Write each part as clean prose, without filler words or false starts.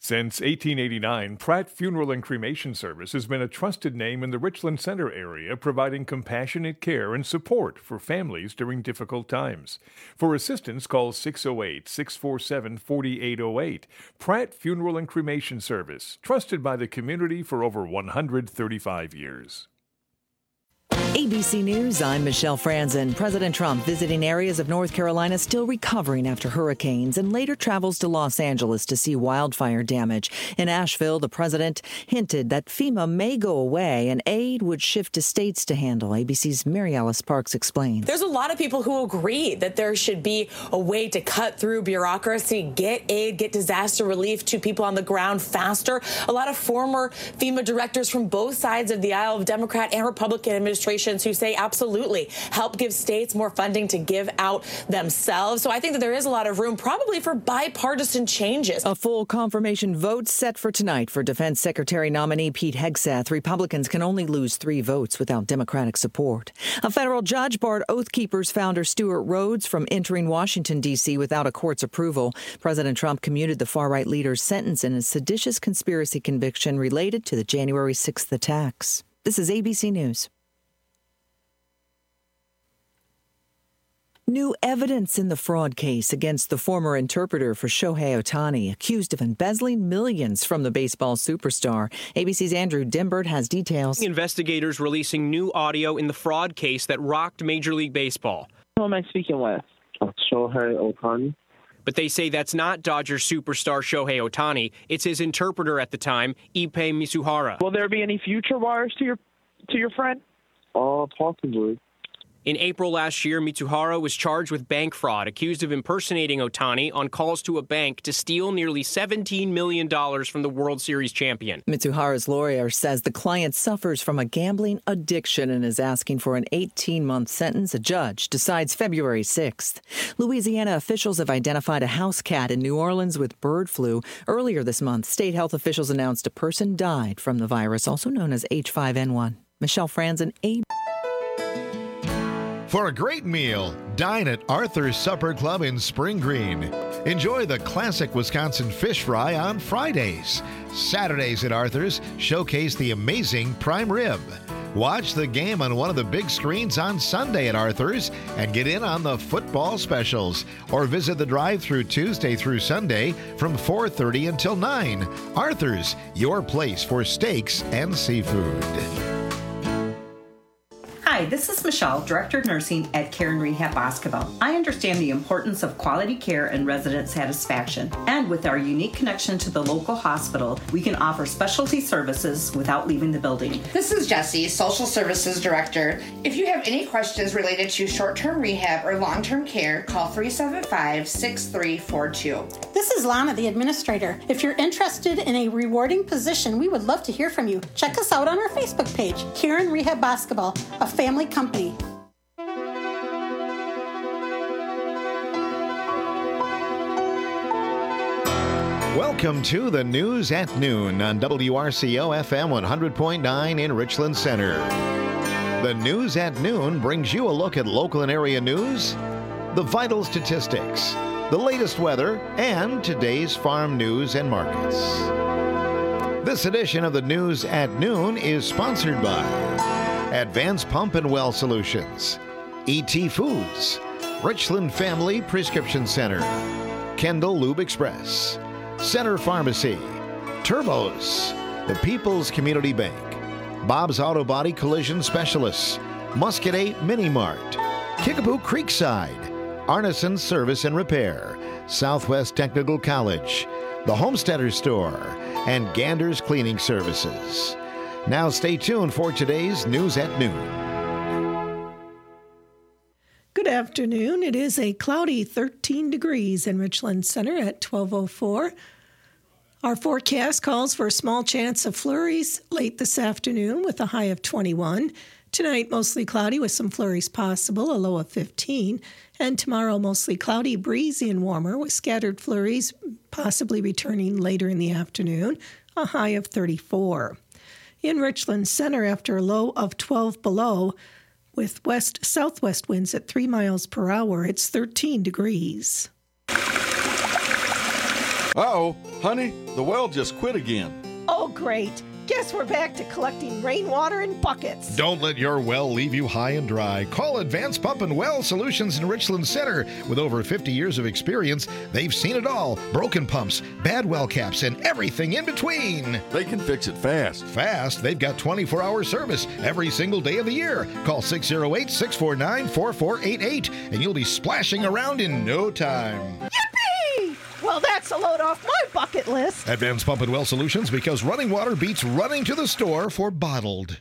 Since 1889, Pratt Funeral and Cremation Service has been a trusted name in the Richland Center area, providing compassionate care and support for families during difficult times. For assistance, call 608-647-4808. Pratt Funeral and Cremation Service, trusted by the community for over 135 years. ABC News, I'm Michelle Franzen. President Trump visiting areas of North Carolina still recovering after hurricanes and later travels to Los Angeles to see wildfire damage. In Asheville, the president hinted that FEMA may go away and aid would shift to states to handle. ABC's Mary Alice Parks explains. There's a lot of people who agree that there should be a way to cut through bureaucracy, get aid, get disaster relief to people on the ground faster. A lot of former FEMA directors from both sides of the aisle, of Democrat and Republican administrations, who say absolutely help give states more funding to give out themselves. So I think that there is a lot of room probably for bipartisan changes. A full confirmation vote set for tonight for Defense Secretary nominee Pete Hegseth. Republicans can only lose 3 votes without Democratic support. A federal judge barred Oath Keepers founder Stuart Rhodes from entering Washington, D.C. without a court's approval. President Trump commuted the far-right leader's sentence in a seditious conspiracy conviction related to the January 6th attacks. This is ABC News. New evidence in the fraud case against the former interpreter for Shohei Ohtani, accused of embezzling millions from the baseball superstar. ABC's Andrew Dimbert has details. Investigators releasing new audio in the fraud case that rocked Major League Baseball. Who am I speaking with? Shohei Ohtani. But they say that's not Dodgers superstar Shohei Ohtani. It's his interpreter at the time, Ippei Mizuhara. Will there be any future wires to your friend? Possibly. In April last year, Mitsuhara was charged with bank fraud, accused of impersonating Ohtani on calls to a bank to steal nearly $17 million from the World Series champion. Mitsuhara's lawyer says the client suffers from a gambling addiction and is asking for an 18-month sentence. A judge decides February 6th. Louisiana officials have identified a house cat in New Orleans with bird flu. Earlier this month, state health officials announced a person died from the virus, also known as H5N1. Michelle Franzen, ABC. For a great meal, dine at Arthur's Supper Club in Spring Green. Enjoy the classic Wisconsin fish fry on Fridays. Saturdays at Arthur's showcase the amazing prime rib. Watch the game on one of the big screens on Sunday at Arthur's and get in on the football specials. Or visit the drive-thru Tuesday through Sunday from 4:30 until 9. Arthur's, your place for steaks and seafood. Hi, this is Michelle, Director of Nursing at Care and Rehab Boscoville. I understand the importance of quality care and resident satisfaction. And with our unique connection to the local hospital, we can offer specialty services without leaving the building. This is Jessie, Social Services Director. If you have any questions related to short-term rehab or long-term care, call 375-6342. This is Lana, the Administrator. If you're interested in a rewarding position, we would love to hear from you. Check us out on our Facebook page, Care and Rehab Boscoville, a family company. Welcome to the News at Noon on WRCO FM 100.9 in Richland Center. The News at Noon brings you a look at local and area news, the vital statistics, the latest weather, and today's farm news and markets. This edition of the News at Noon is sponsored by Advanced Pump and Well Solutions, E.T. Foods, Richland Family Prescription Center, Kendall Lube Express, Center Pharmacy, Turbos, the People's Community Bank, Bob's Auto Body Collision Specialists, Muscadate Mini Mart, Kickapoo Creekside, Arneson Service and Repair, Southwest Technical College, the Homesteader Store, and Gander's Cleaning Services. Now stay tuned for today's News at Noon. Good afternoon. It is a cloudy 13 degrees in Richland Center at 12:04. Our forecast calls for a small chance of flurries late this afternoon with a high of 21. Tonight, mostly cloudy with some flurries possible, a low of 15. And tomorrow, mostly cloudy, breezy, and warmer with scattered flurries possibly returning later in the afternoon, a high of 34. In Richland Center, after a low of 12 below, with west-southwest winds at 3 miles per hour, it's 13 degrees. Uh-oh, honey, the well just quit again. Oh, great. Guess we're back to collecting rainwater in buckets. Don't let your well leave you high and dry. Call Advanced Pump and Well Solutions in Richland Center. With over 50 years of experience, they've seen it all. Broken pumps, bad well caps, and everything in between. They can fix it fast. Fast? They've got 24-hour service every single day of the year. Call 608-649-4488, and you'll be splashing around in no time. Yippee! Well, that's a load off my bucket list. Advanced Pump and Well Solutions, because running water beats running to the store for bottled.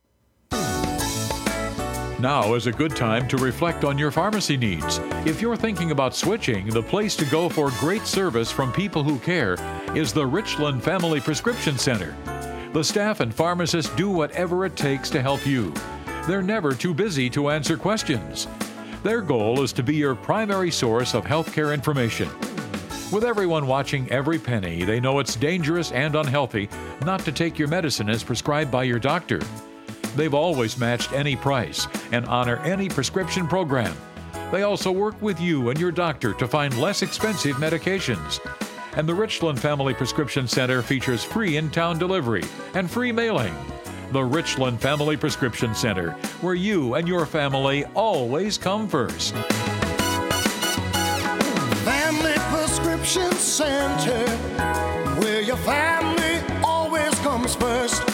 Now is a good time to reflect on your pharmacy needs. If you're thinking about switching, the place to go for great service from people who care is the Richland Family Prescription Center. The staff and pharmacists do whatever it takes to help you. They're never too busy to answer questions. Their goal is to be your primary source of healthcare information. With everyone watching every penny, they know it's dangerous and unhealthy not to take your medicine as prescribed by your doctor. They've always matched any price and honor any prescription program. They also work with you and your doctor to find less expensive medications. And the Richland Family Prescription Center features free in-town delivery and free mailing. The Richland Family Prescription Center, where you and your family always come first. Family Prescription Center, where your family always comes first.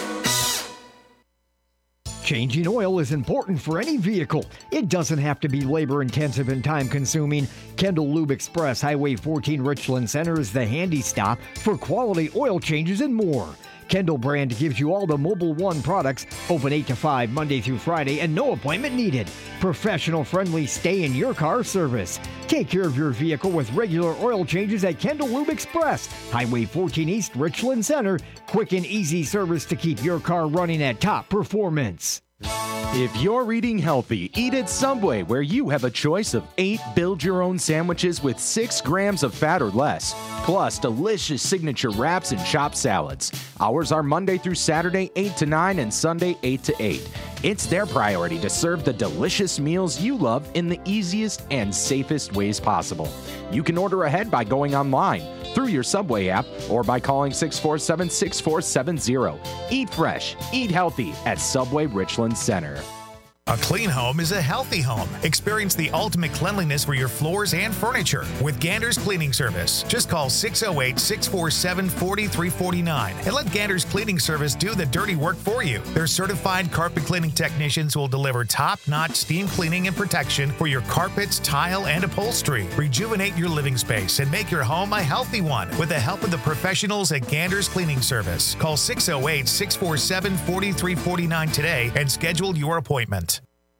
Changing oil is important for any vehicle. It doesn't have to be labor-intensive and time-consuming. Kendall Lube Express, Highway 14 Richland Center is the handy stop for quality oil changes and more. Kendall brand gives you all the Mobil 1 products, open 8 to 5 Monday through Friday, and no appointment needed. Professional-friendly stay-in-your-car service. Take care of your vehicle with regular oil changes at Kendall Lube Express, Highway 14 East, Richland Center. Quick and easy service to keep your car running at top performance. If you're eating healthy, eat at Subway, where you have a choice of 8 build-your-own sandwiches with 6 grams of fat or less, plus delicious signature wraps and chopped salads. Hours are Monday through Saturday, 8 to 9, and Sunday, 8 to 8. It's their priority to serve the delicious meals you love in the easiest and safest ways possible. You can order ahead by going online, through your Subway app, or by calling 647-6470. Eat fresh, eat healthy at Subway Richland Center. A clean home is a healthy home. Experience the ultimate cleanliness for your floors and furniture with Gander's Cleaning Service. Just call 608-647-4349 and let Gander's Cleaning Service do the dirty work for you. Their certified carpet cleaning technicians will deliver top-notch steam cleaning and protection for your carpets, tile, and upholstery. Rejuvenate your living space and make your home a healthy one with the help of the professionals at Gander's Cleaning Service. Call 608-647-4349 today and schedule your appointment.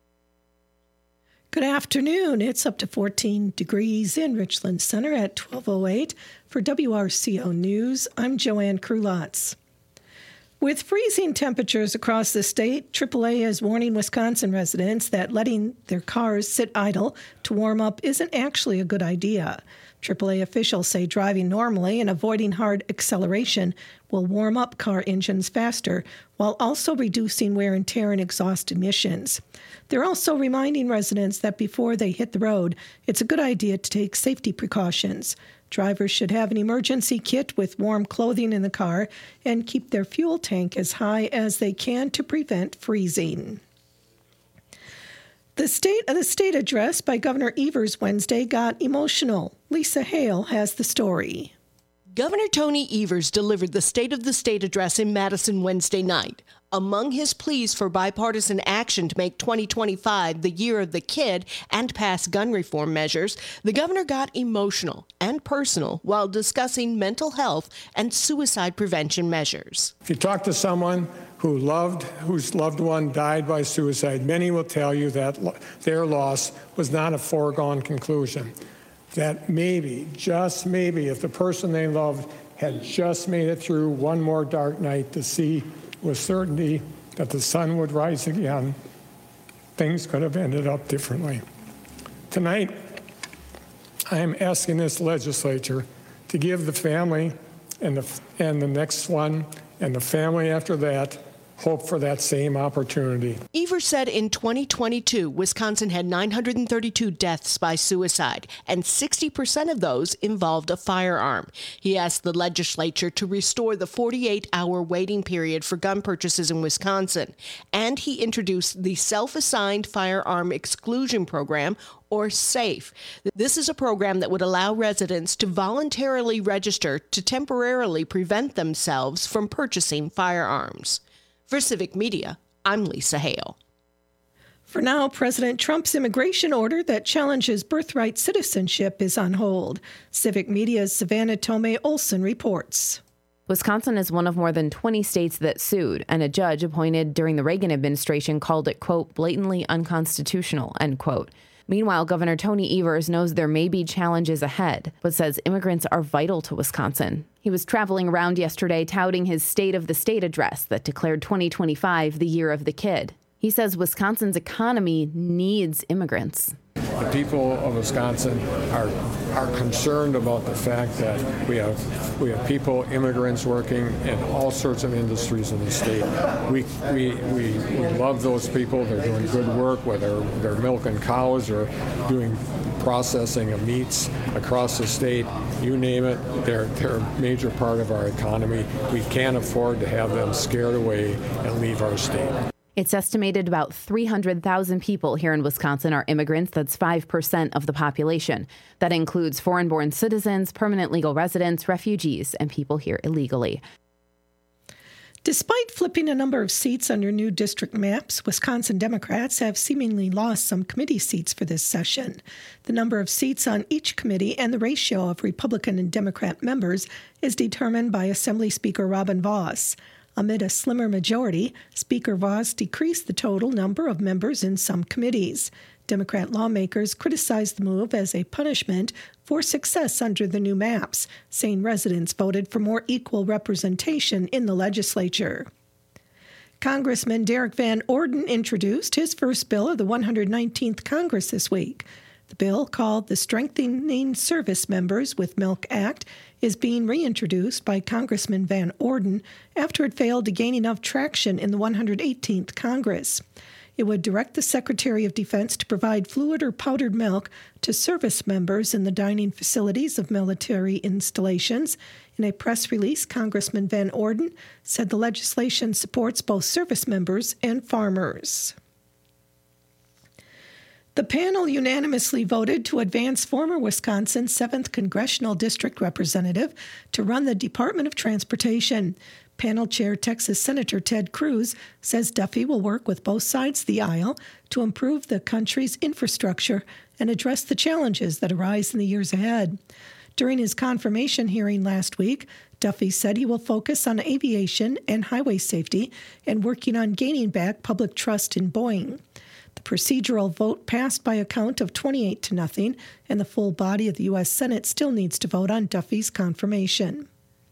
Good afternoon. It's up to 14 degrees in Richland Center at 12:08. For WRCO News, I'm Joanne Krulotz. With freezing temperatures across the state, AAA is warning Wisconsin residents that letting their cars sit idle to warm up isn't actually a good idea. AAA officials say driving normally and avoiding hard acceleration will warm up car engines faster, while also reducing wear and tear and exhaust emissions. They're also reminding residents that before they hit the road, it's a good idea to take safety precautions. Drivers should have an emergency kit with warm clothing in the car and keep their fuel tank as high as they can to prevent freezing. The State of the State address by Governor Evers Wednesday got emotional. Lisa Hale has the story. Governor Tony Evers delivered the State of the State address in Madison Wednesday night. Among his pleas for bipartisan action to make 2025 the year of the kid and pass gun reform measures, the governor got emotional and personal while discussing mental health and suicide prevention measures. If you talk to someone whose loved one died by suicide, many will tell you that their loss was not a foregone conclusion. That maybe, just maybe, if the person they loved had just made it through one more dark night to see with certainty that the sun would rise again, things could have ended up differently. Tonight, I am asking this legislature to give the family and the next one and the family after that hope for that same opportunity. Evers said in 2022, Wisconsin had 932 deaths by suicide, and 60% of those involved a firearm. He asked the legislature to restore the 48-hour waiting period for gun purchases in Wisconsin, and he introduced the Self-Assigned Firearm Exclusion Program, or SAFE. This is a program that would allow residents to voluntarily register to temporarily prevent themselves from purchasing firearms. For Civic Media, I'm Lisa Hale. For now, President Trump's immigration order that challenges birthright citizenship is on hold. Civic Media's Savannah Tomei Olson reports. Wisconsin is one of more than 20 states that sued, and a judge appointed during the Reagan administration called it, quote, blatantly unconstitutional, end quote. Meanwhile, Governor Tony Evers knows there may be challenges ahead, but says immigrants are vital to Wisconsin. He was traveling around yesterday touting his State of the State address that declared 2025 the year of the kid. He says Wisconsin's economy needs immigrants. The people of Wisconsin are concerned about the fact that we have people, immigrants working in all sorts of industries in the state. We love those people. They're doing good work, whether they're milking cows or doing processing of meats across the state. You name it, they're a major part of our economy. We can't afford to have them scared away and leave our state. It's estimated about 300,000 people here in Wisconsin are immigrants. That's 5% of the population. That includes foreign-born citizens, permanent legal residents, refugees, and people here illegally. Despite flipping a number of seats under new district maps, Wisconsin Democrats have seemingly lost some committee seats for this session. The number of seats on each committee and the ratio of Republican and Democrat members is determined by Assembly Speaker Robin Vos. Amid a slimmer majority, Speaker Vos decreased the total number of members in some committees. Democrat lawmakers criticized the move as a punishment for success under the new maps, saying residents voted for more equal representation in the legislature. Congressman Derek Van Orden introduced his first bill of the 119th Congress this week. The bill, called the Strengthening Service Members with Milk Act, is being reintroduced by Congressman Van Orden after it failed to gain enough traction in the 118th Congress. It would direct the Secretary of Defense to provide fluid or powdered milk to service members in the dining facilities of military installations. In a press release, Congressman Van Orden said the legislation supports both service members and farmers. The panel unanimously voted to advance former Wisconsin 7th Congressional District Representative to run the Department of Transportation. Panel Chair Texas Senator Ted Cruz says Duffy will work with both sides of the aisle to improve the country's infrastructure and address the challenges that arise in the years ahead. During his confirmation hearing last week, Duffy said he will focus on aviation and highway safety and working on gaining back public trust in Boeing. The procedural vote passed by a count of 28-0, and the full body of the U.S. Senate still needs to vote on Duffy's confirmation.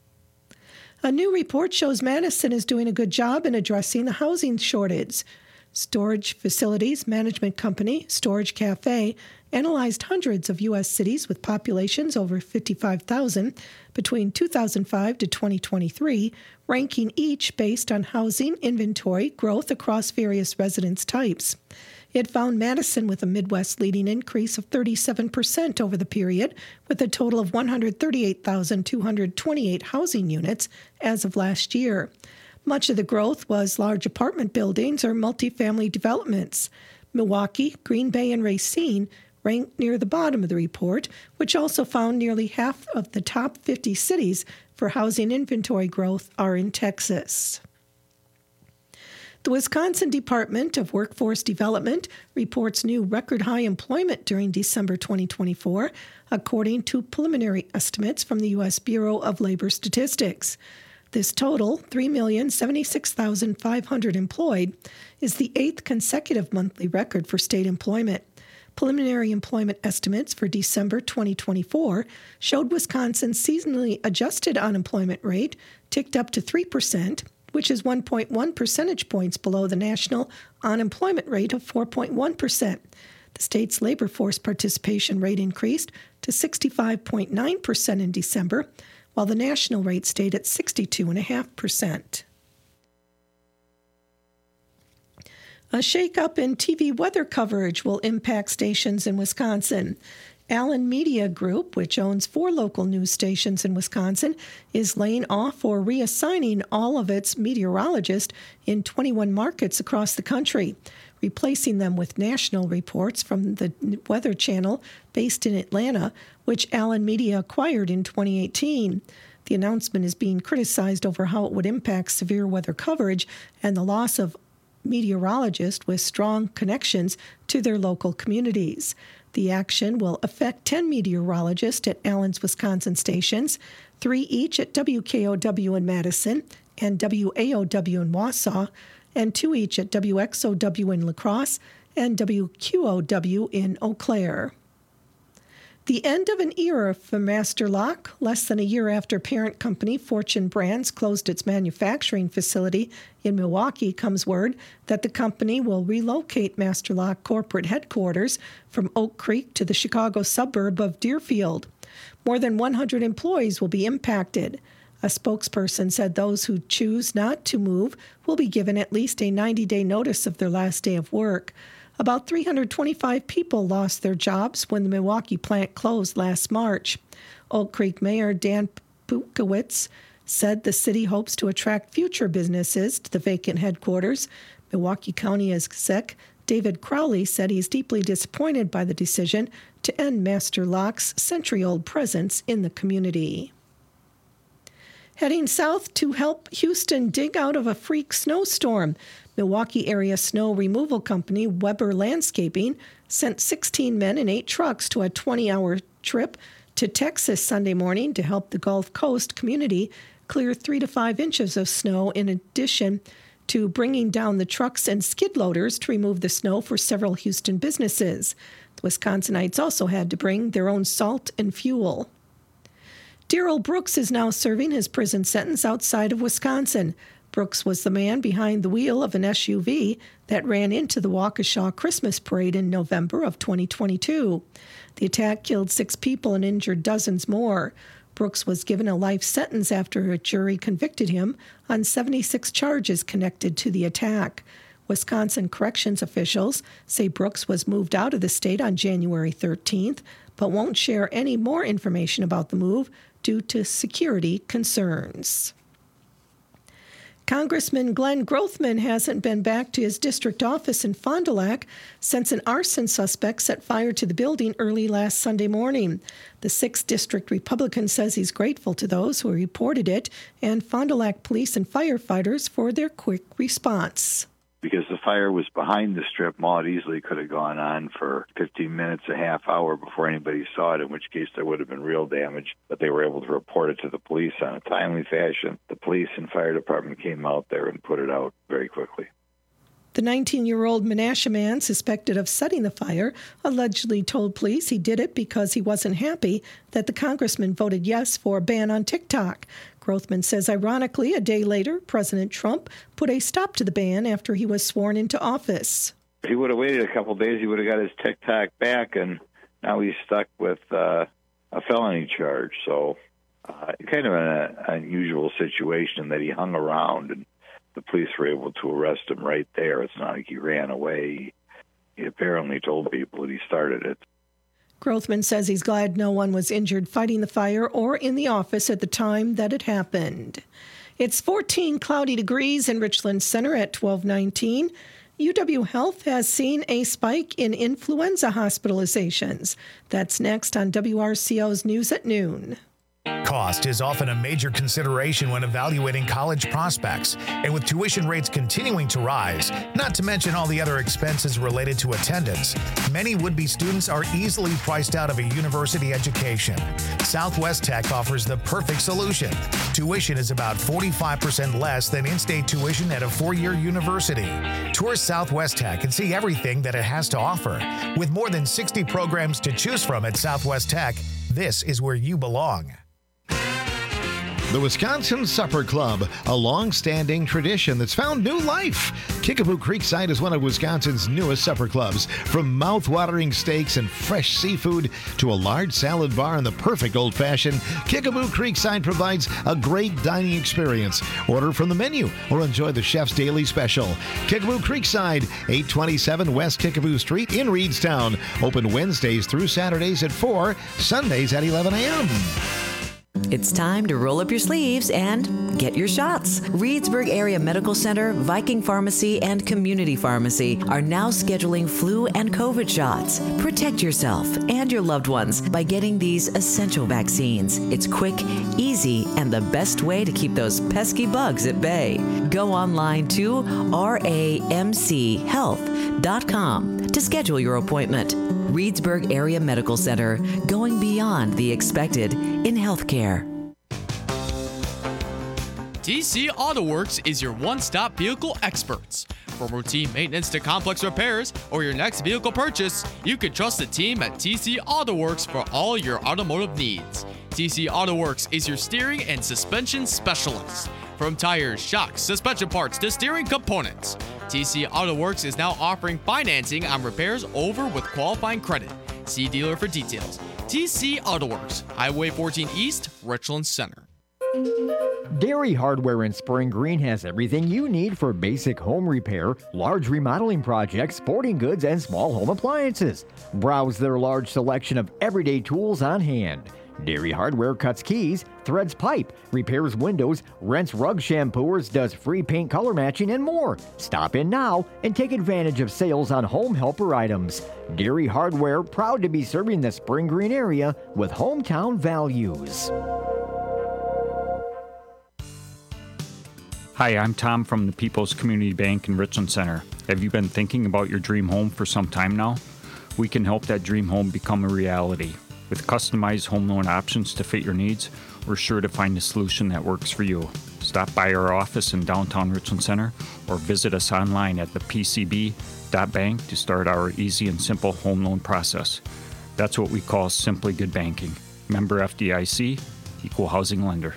A new report shows Madison is doing a good job in addressing the housing shortage. Storage Facilities Management Company, Storage Cafe, analyzed hundreds of U.S. cities with populations over 55,000 between 2005 to 2023, ranking each based on housing inventory growth across various residence types. It found Madison with a Midwest leading increase of 37% over the period, with a total of 138,228 housing units as of last year. Much of the growth was large apartment buildings or multifamily developments. Milwaukee, Green Bay, and Racine ranked near the bottom of the report, which also found nearly half of the top 50 cities for housing inventory growth are in Texas. The Wisconsin Department of Workforce Development reports new record-high employment during December 2024, according to preliminary estimates from the U.S. Bureau of Labor Statistics. This total, 3,076,500 employed, is the 8th consecutive monthly record for state employment. Preliminary employment estimates for December 2024 showed Wisconsin's seasonally adjusted unemployment rate ticked up to 3%, which is 1.1 percentage points below the national unemployment rate of 4.1%. The state's labor force participation rate increased to 65.9% in December, while the national rate stayed at 62.5%. A shakeup in TV weather coverage will impact stations in Wisconsin. Allen Media Group, which owns 4 local news stations in Wisconsin, is laying off or reassigning all of its meteorologists in 21 markets across the country, replacing them with national reports from the Weather Channel based in Atlanta, which Allen Media acquired in 2018. The announcement is being criticized over how it would impact severe weather coverage and the loss of meteorologists with strong connections to their local communities. The action will affect 10 meteorologists at Allen's Wisconsin stations, 3 each at WKOW in Madison and WAOW in Wausau, and 2 each at WXOW in La Crosse and WQOW in Eau Claire. The end of an era for Master Lock. Less than a year after parent company Fortune Brands closed its manufacturing facility in Milwaukee comes word that the company will relocate Master Lock corporate headquarters from Oak Creek to the Chicago suburb of Deerfield. More than 100 employees will be impacted. A spokesperson said those who choose not to move will be given at least a 90-day notice of their last day of work. About 325 people lost their jobs when the Milwaukee plant closed last March. Oak Creek Mayor Dan Pukowitz said the city hopes to attract future businesses to the vacant headquarters. Milwaukee County Exec David Crowley said he's deeply disappointed by the decision to end Master Lock's century-old presence in the community. Heading south to help Houston dig out of a freak snowstorm, Milwaukee area snow removal company Weber Landscaping sent 16 men and 8 trucks to a 20-hour trip to Texas Sunday morning to help the Gulf Coast community clear 3 to 5 inches of snow, in addition to bringing down the trucks and skid loaders to remove the snow for several Houston businesses. The Wisconsinites also had to bring their own salt and fuel. Darrell Brooks is now serving his prison sentence outside of Wisconsin. Brooks was the man behind the wheel of an SUV that ran into the Waukesha Christmas parade in November of 2022. The attack killed 6 people and injured dozens more. Brooks was given a life sentence after a jury convicted him on 76 charges connected to the attack. Wisconsin corrections officials say Brooks was moved out of the state on January 13th, but won't share any more information about the move due to security concerns. Congressman Glenn Grothman hasn't been back to his district office in Fond du Lac since an arson suspect set fire to the building early last Sunday morning. The 6th District Republican says he's grateful to those who reported it and Fond du Lac police and firefighters for their quick response. Because the fire was behind the strip mall, it easily could have gone on for 15 minutes, a half hour before anybody saw it, in which case there would have been real damage. But they were able to report it to the police on a timely fashion. The police and fire department came out there and put it out very quickly. The 19-year-old Menasha man suspected of setting the fire allegedly told police he did it because he wasn't happy that the congressman voted yes for a ban on TikTok. Grothman says, ironically, a day later, President Trump put a stop to the ban after he was sworn into office. If he would have waited a couple of days, he would have got his TikTok back, and now he's stuck with a felony charge. So kind of an unusual situation that he hung around, and the police were able to arrest him right there. It's not like he ran away. He apparently told people that he started it. Grothman says he's glad no one was injured fighting the fire or in the office at the time that it happened. It's 14 cloudy degrees in Richland Center at 12:19. UW Health has seen a spike in influenza hospitalizations. That's next on WRCO's News at Noon. Cost is often a major consideration when evaluating college prospects, and with tuition rates continuing to rise, not to mention all the other expenses related to attendance, many would-be students are easily priced out of a university education. Southwest Tech offers the perfect solution. Tuition is about 45% less than in-state tuition at a 4-year university. Tour Southwest Tech and see everything that it has to offer. With more than 60 programs to choose from at Southwest Tech, this is where you belong. The Wisconsin Supper Club, a long-standing tradition that's found new life. Kickapoo Creekside is one of Wisconsin's newest supper clubs. From mouth-watering steaks and fresh seafood to a large salad bar and the perfect old-fashioned, Kickapoo Creekside provides a great dining experience. Order from the menu or enjoy the chef's daily special. Kickapoo Creekside, 827 West Kickapoo Street in Reedstown. Open Wednesdays through Saturdays at 4, Sundays at 11 a.m. It's time to roll up your sleeves and get your shots. Reedsburg Area Medical Center, Viking Pharmacy, and Community Pharmacy are now scheduling flu and COVID shots. Protect yourself and your loved ones by getting these essential vaccines. It's quick, easy, and the best way to keep those pesky bugs at bay. Go online to ramchealth.com to schedule your appointment. Reedsburg Area Medical Center, going beyond the expected in healthcare. TC Auto Works is your one-stop vehicle experts. From routine maintenance to complex repairs or your next vehicle purchase, you can trust the team at TC Auto Works for all your automotive needs. TC Auto Works is your steering and suspension specialist. From tires, shocks, suspension parts to steering components, TC Auto Works is now offering financing on repairs over with qualifying credit. See dealer for details. TC Auto Works, Highway 14 East, Richland Center. Dairy Hardware in Spring Green has everything you need for basic home repair, large remodeling projects, sporting goods, and small home appliances. Browse their large selection of everyday tools on hand. Dairy Hardware cuts keys, threads pipe, repairs windows, rents rug shampooers, does free paint color matching, and more. Stop in now and take advantage of sales on home helper items. Dairy Hardware, proud to be serving the Spring Green area with hometown values. Hi, I'm Tom from the People's Community Bank in Richland Center. Have you been thinking about your dream home for some time now? We can help that dream home become a reality. With customized home loan options to fit your needs, we're sure to find a solution that works for you. Stop by our office in downtown Richland Center or visit us online at thepcb.bank to start our easy and simple home loan process. That's what we call Simply Good Banking. Member FDIC, Equal Housing Lender.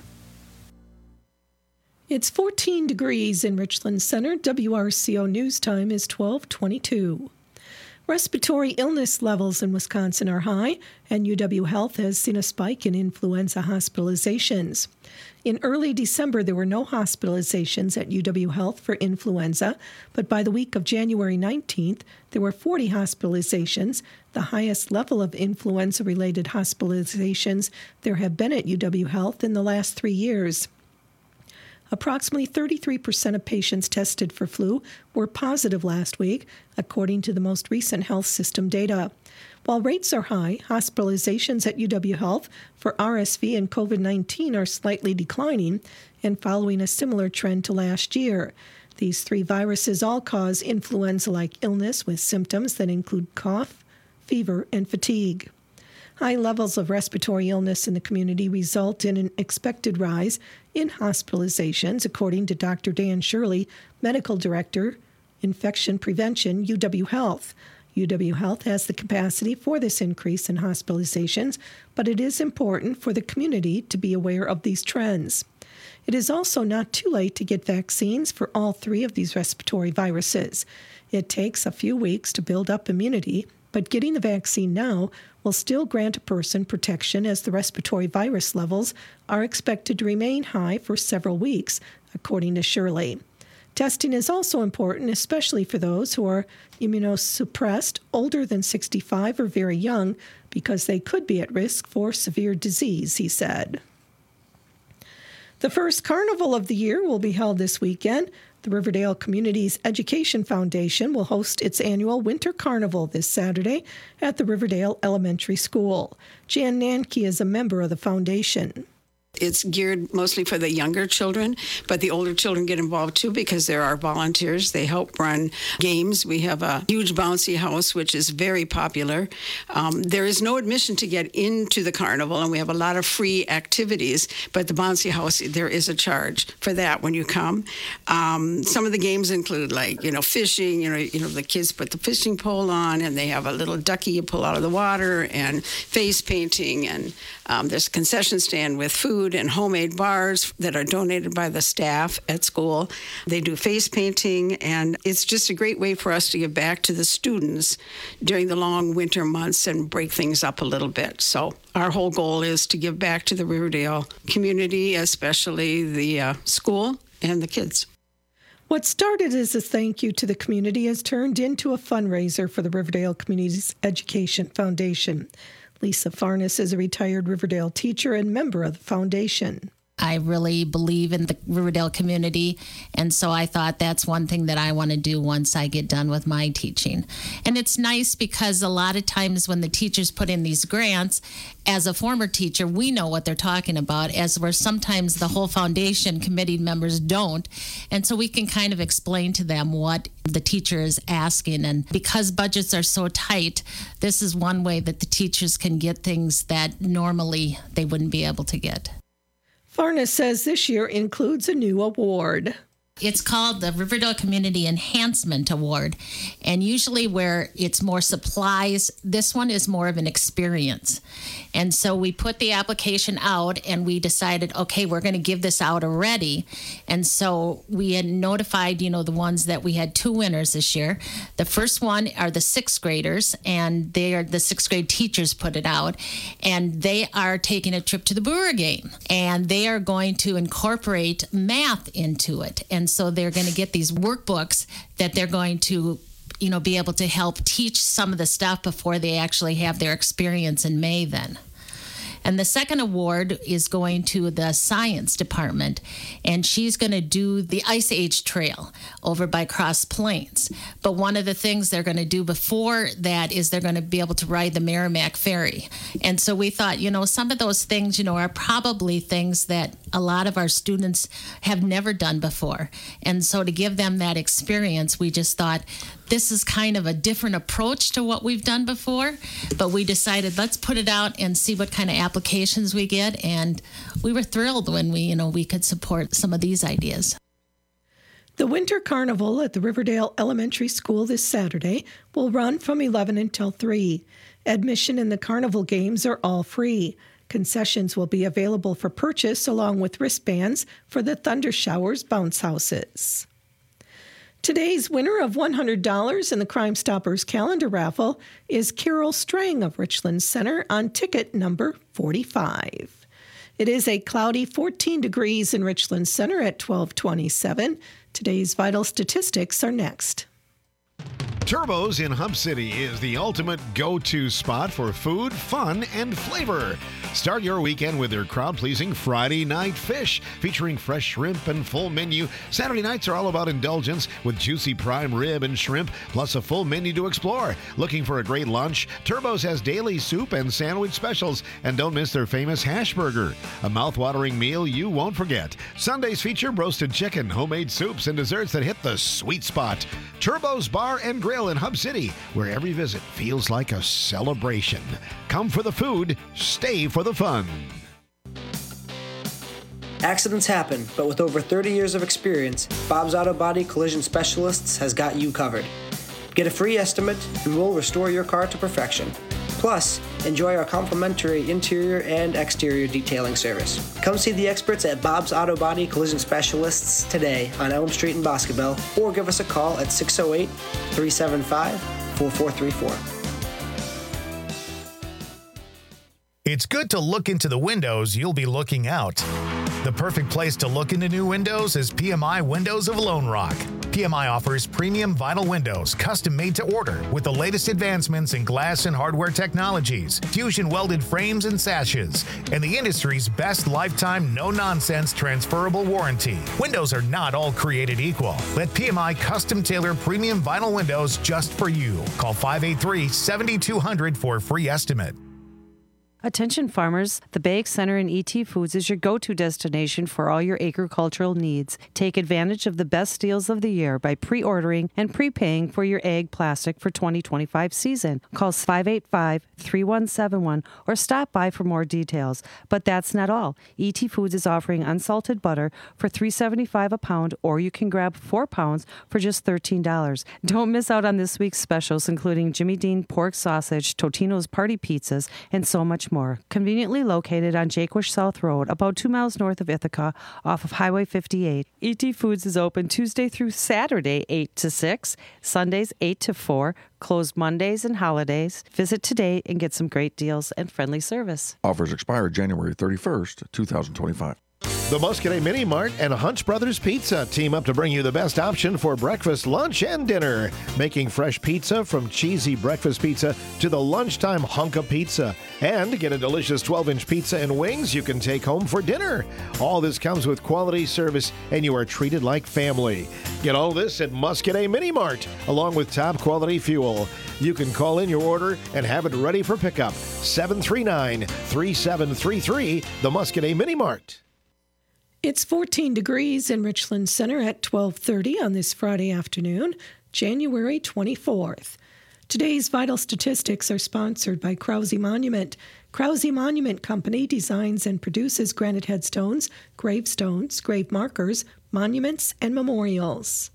It's 14 degrees in Richland Center. WRCO News Time is 12:22. Respiratory illness levels in Wisconsin are high, and UW Health has seen a spike in influenza hospitalizations. In early December, there were no hospitalizations at UW Health for influenza, but by the week of January 19th, there were 40 hospitalizations, the highest level of influenza-related hospitalizations there have been at UW Health in the last 3 years. Approximately 33% of patients tested for flu were positive last week, according to the most recent health system data. While rates are high, hospitalizations at UW Health for RSV and COVID-19 are slightly declining and following a similar trend to last year. These three viruses all cause influenza-like illness with symptoms that include cough, fever, and fatigue. High levels of respiratory illness in the community result in an expected rise in hospitalizations, according to Dr. Dan Shirley, Medical Director, Infection Prevention, UW Health. UW Health has the capacity for this increase in hospitalizations, but it is important for the community to be aware of these trends. It is also not too late to get vaccines for all three of these respiratory viruses. It takes a few weeks to build up immunity, but getting the vaccine now will still grant a person protection as the respiratory virus levels are expected to remain high for several weeks, according to Shirley. Testing is also important, especially for those who are immunosuppressed, older than 65, or very young, because they could be at risk for severe disease, he said. The first carnival of the year will be held this weekend. The Riverdale Communities Education Foundation will host its annual Winter Carnival this Saturday at the Riverdale Elementary School. Jan Nanke is a member of the foundation. It's geared mostly for the younger children, but the older children get involved too because there are volunteers. They help run games. We have a huge bouncy house, which is very popular. There is no admission to get into the carnival, and we have a lot of free activities, but the bouncy house, there is a charge for that when you come. Some of the games include fishing, the kids put the fishing pole on, and they have a little ducky you pull out of the water, and face painting, and there's a concession stand with food food and homemade bars that are donated by the staff at school. They do face painting, and it's just a great way for us to give back to the students during the long winter months and break things up a little bit. So our whole goal is to give back to the Riverdale community, especially the school and the kids. What started as a thank you to the community has turned into a fundraiser for the Riverdale Community Education Foundation. Lisa Farnes is a retired Riverdale teacher and member of the foundation. I really believe in the Riverdale community, and so I thought that's one thing that I want to do once I get done with my teaching. And it's nice because a lot of times when the teachers put in these grants, as a former teacher, we know what they're talking about, as where sometimes the whole foundation committee members don't. And so we can kind of explain to them what the teacher is asking. And because budgets are so tight, this is one way that the teachers can get things that normally they wouldn't be able to get. Farnes says this year includes a new award. It's called the Riverdale Community Enhancement Award. And usually where it's more supplies, this one is more of an experience. And so we put the application out and we decided, okay, we're going to give this out already. And so we had notified, the ones that we had 2 winners this year. The first one are the 6th graders, and they are the 6th grade teachers put it out. And they are taking a trip to the Brewer game. And they are going to incorporate math into it. And so they're going to get these workbooks that they're going to be able to help teach some of the stuff before they actually have their experience in May then. And the second award is going to the science department, and she's going to do the Ice Age Trail over by Cross Plains. But one of the things they're going to do before that is they're going to be able to ride the Merrimack Ferry. And so we thought, some of those things, are probably things that a lot of our students have never done before. And so to give them that experience, we just thought, this is kind of a different approach to what we've done before, but we decided let's put it out and see what kind of applications we get, and we were thrilled when we could support some of these ideas. The Winter Carnival at the Riverdale Elementary School this Saturday will run from 11 until 3. Admission and the carnival games are all free. Concessions will be available for purchase along with wristbands for the Thunder Showers bounce houses. Today's winner of $100 in the Crime Stoppers calendar raffle is Carol Strang of Richland Center on ticket number 45. It is a cloudy 14 degrees in Richland Center at 12:27. Today's vital statistics are next. Turbo's in Hub City is the ultimate go-to spot for food, fun, and flavor. Start your weekend with their crowd-pleasing Friday night fish, featuring fresh shrimp and full menu. Saturday nights are all about indulgence with juicy prime rib and shrimp, plus a full menu to explore. Looking for a great lunch? Turbo's has daily soup and sandwich specials, and don't miss their famous hash burger, a mouth-watering meal you won't forget. Sundays feature roasted chicken, homemade soups, and desserts that hit the sweet spot. Turbo's Bar and Grill in Hub City, where every visit feels like a celebration. Come for the food, stay for the fun. Accidents happen, but with over 30 years of experience, Bob's Auto Body Collision Specialists has got you covered. Get a free estimate and we'll restore your car to perfection. Plus, enjoy our complimentary interior and exterior detailing service. Come see the experts at Bob's Auto Body Collision Specialists today on Elm Street in Boscobel, or give us a call at 608-375-4434. It's good to look into the windows you'll be looking out. The perfect place to look into new windows is PMI Windows of Lone Rock. PMI offers premium vinyl windows, custom made to order, with the latest advancements in glass and hardware technologies, fusion welded frames and sashes, and the industry's best lifetime no-nonsense transferable warranty. Windows are not all created equal. Let PMI custom tailor premium vinyl windows just for you. Call 583-7200 for a free estimate. Attention farmers, the Bag Center in ET Foods is your go-to destination for all your agricultural needs. Take advantage of the best deals of the year by pre-ordering and prepaying for your ag plastic for 2025 season. Call 585-3171 or stop by for more details. But that's not all. ET Foods is offering unsalted butter for $3.75 a pound, or you can grab 4 pounds for just $13. Don't miss out on this week's specials, including Jimmy Dean pork sausage, Totino's party pizzas, and so much much more. Conveniently located on Jaquish South Road, about 2 miles north of Ithaca, off of Highway 58. ET Foods is open Tuesday through Saturday, 8 to 6, Sundays, 8 to 4, closed Mondays and holidays. Visit today and get some great deals and friendly service. Offers expire January 31st, 2025. The Muscadet Mini Mart and Hunch Brothers Pizza team up to bring you the best option for breakfast, lunch, and dinner. Making fresh pizza from cheesy breakfast pizza to the lunchtime hunk of pizza. And get a delicious 12-inch pizza and wings you can take home for dinner. All this comes with quality service, and you are treated like family. Get all this at Muscadet Mini Mart, along with top quality fuel. You can call in your order and have it ready for pickup. 739-3733, the Muscadet Mini Mart. It's 14 degrees in Richland Center at 12:30 on this Friday afternoon, January 24th. Today's vital statistics are sponsored by Krause Monument. Krause Monument Company designs and produces granite headstones, gravestones, grave markers, monuments, and memorials.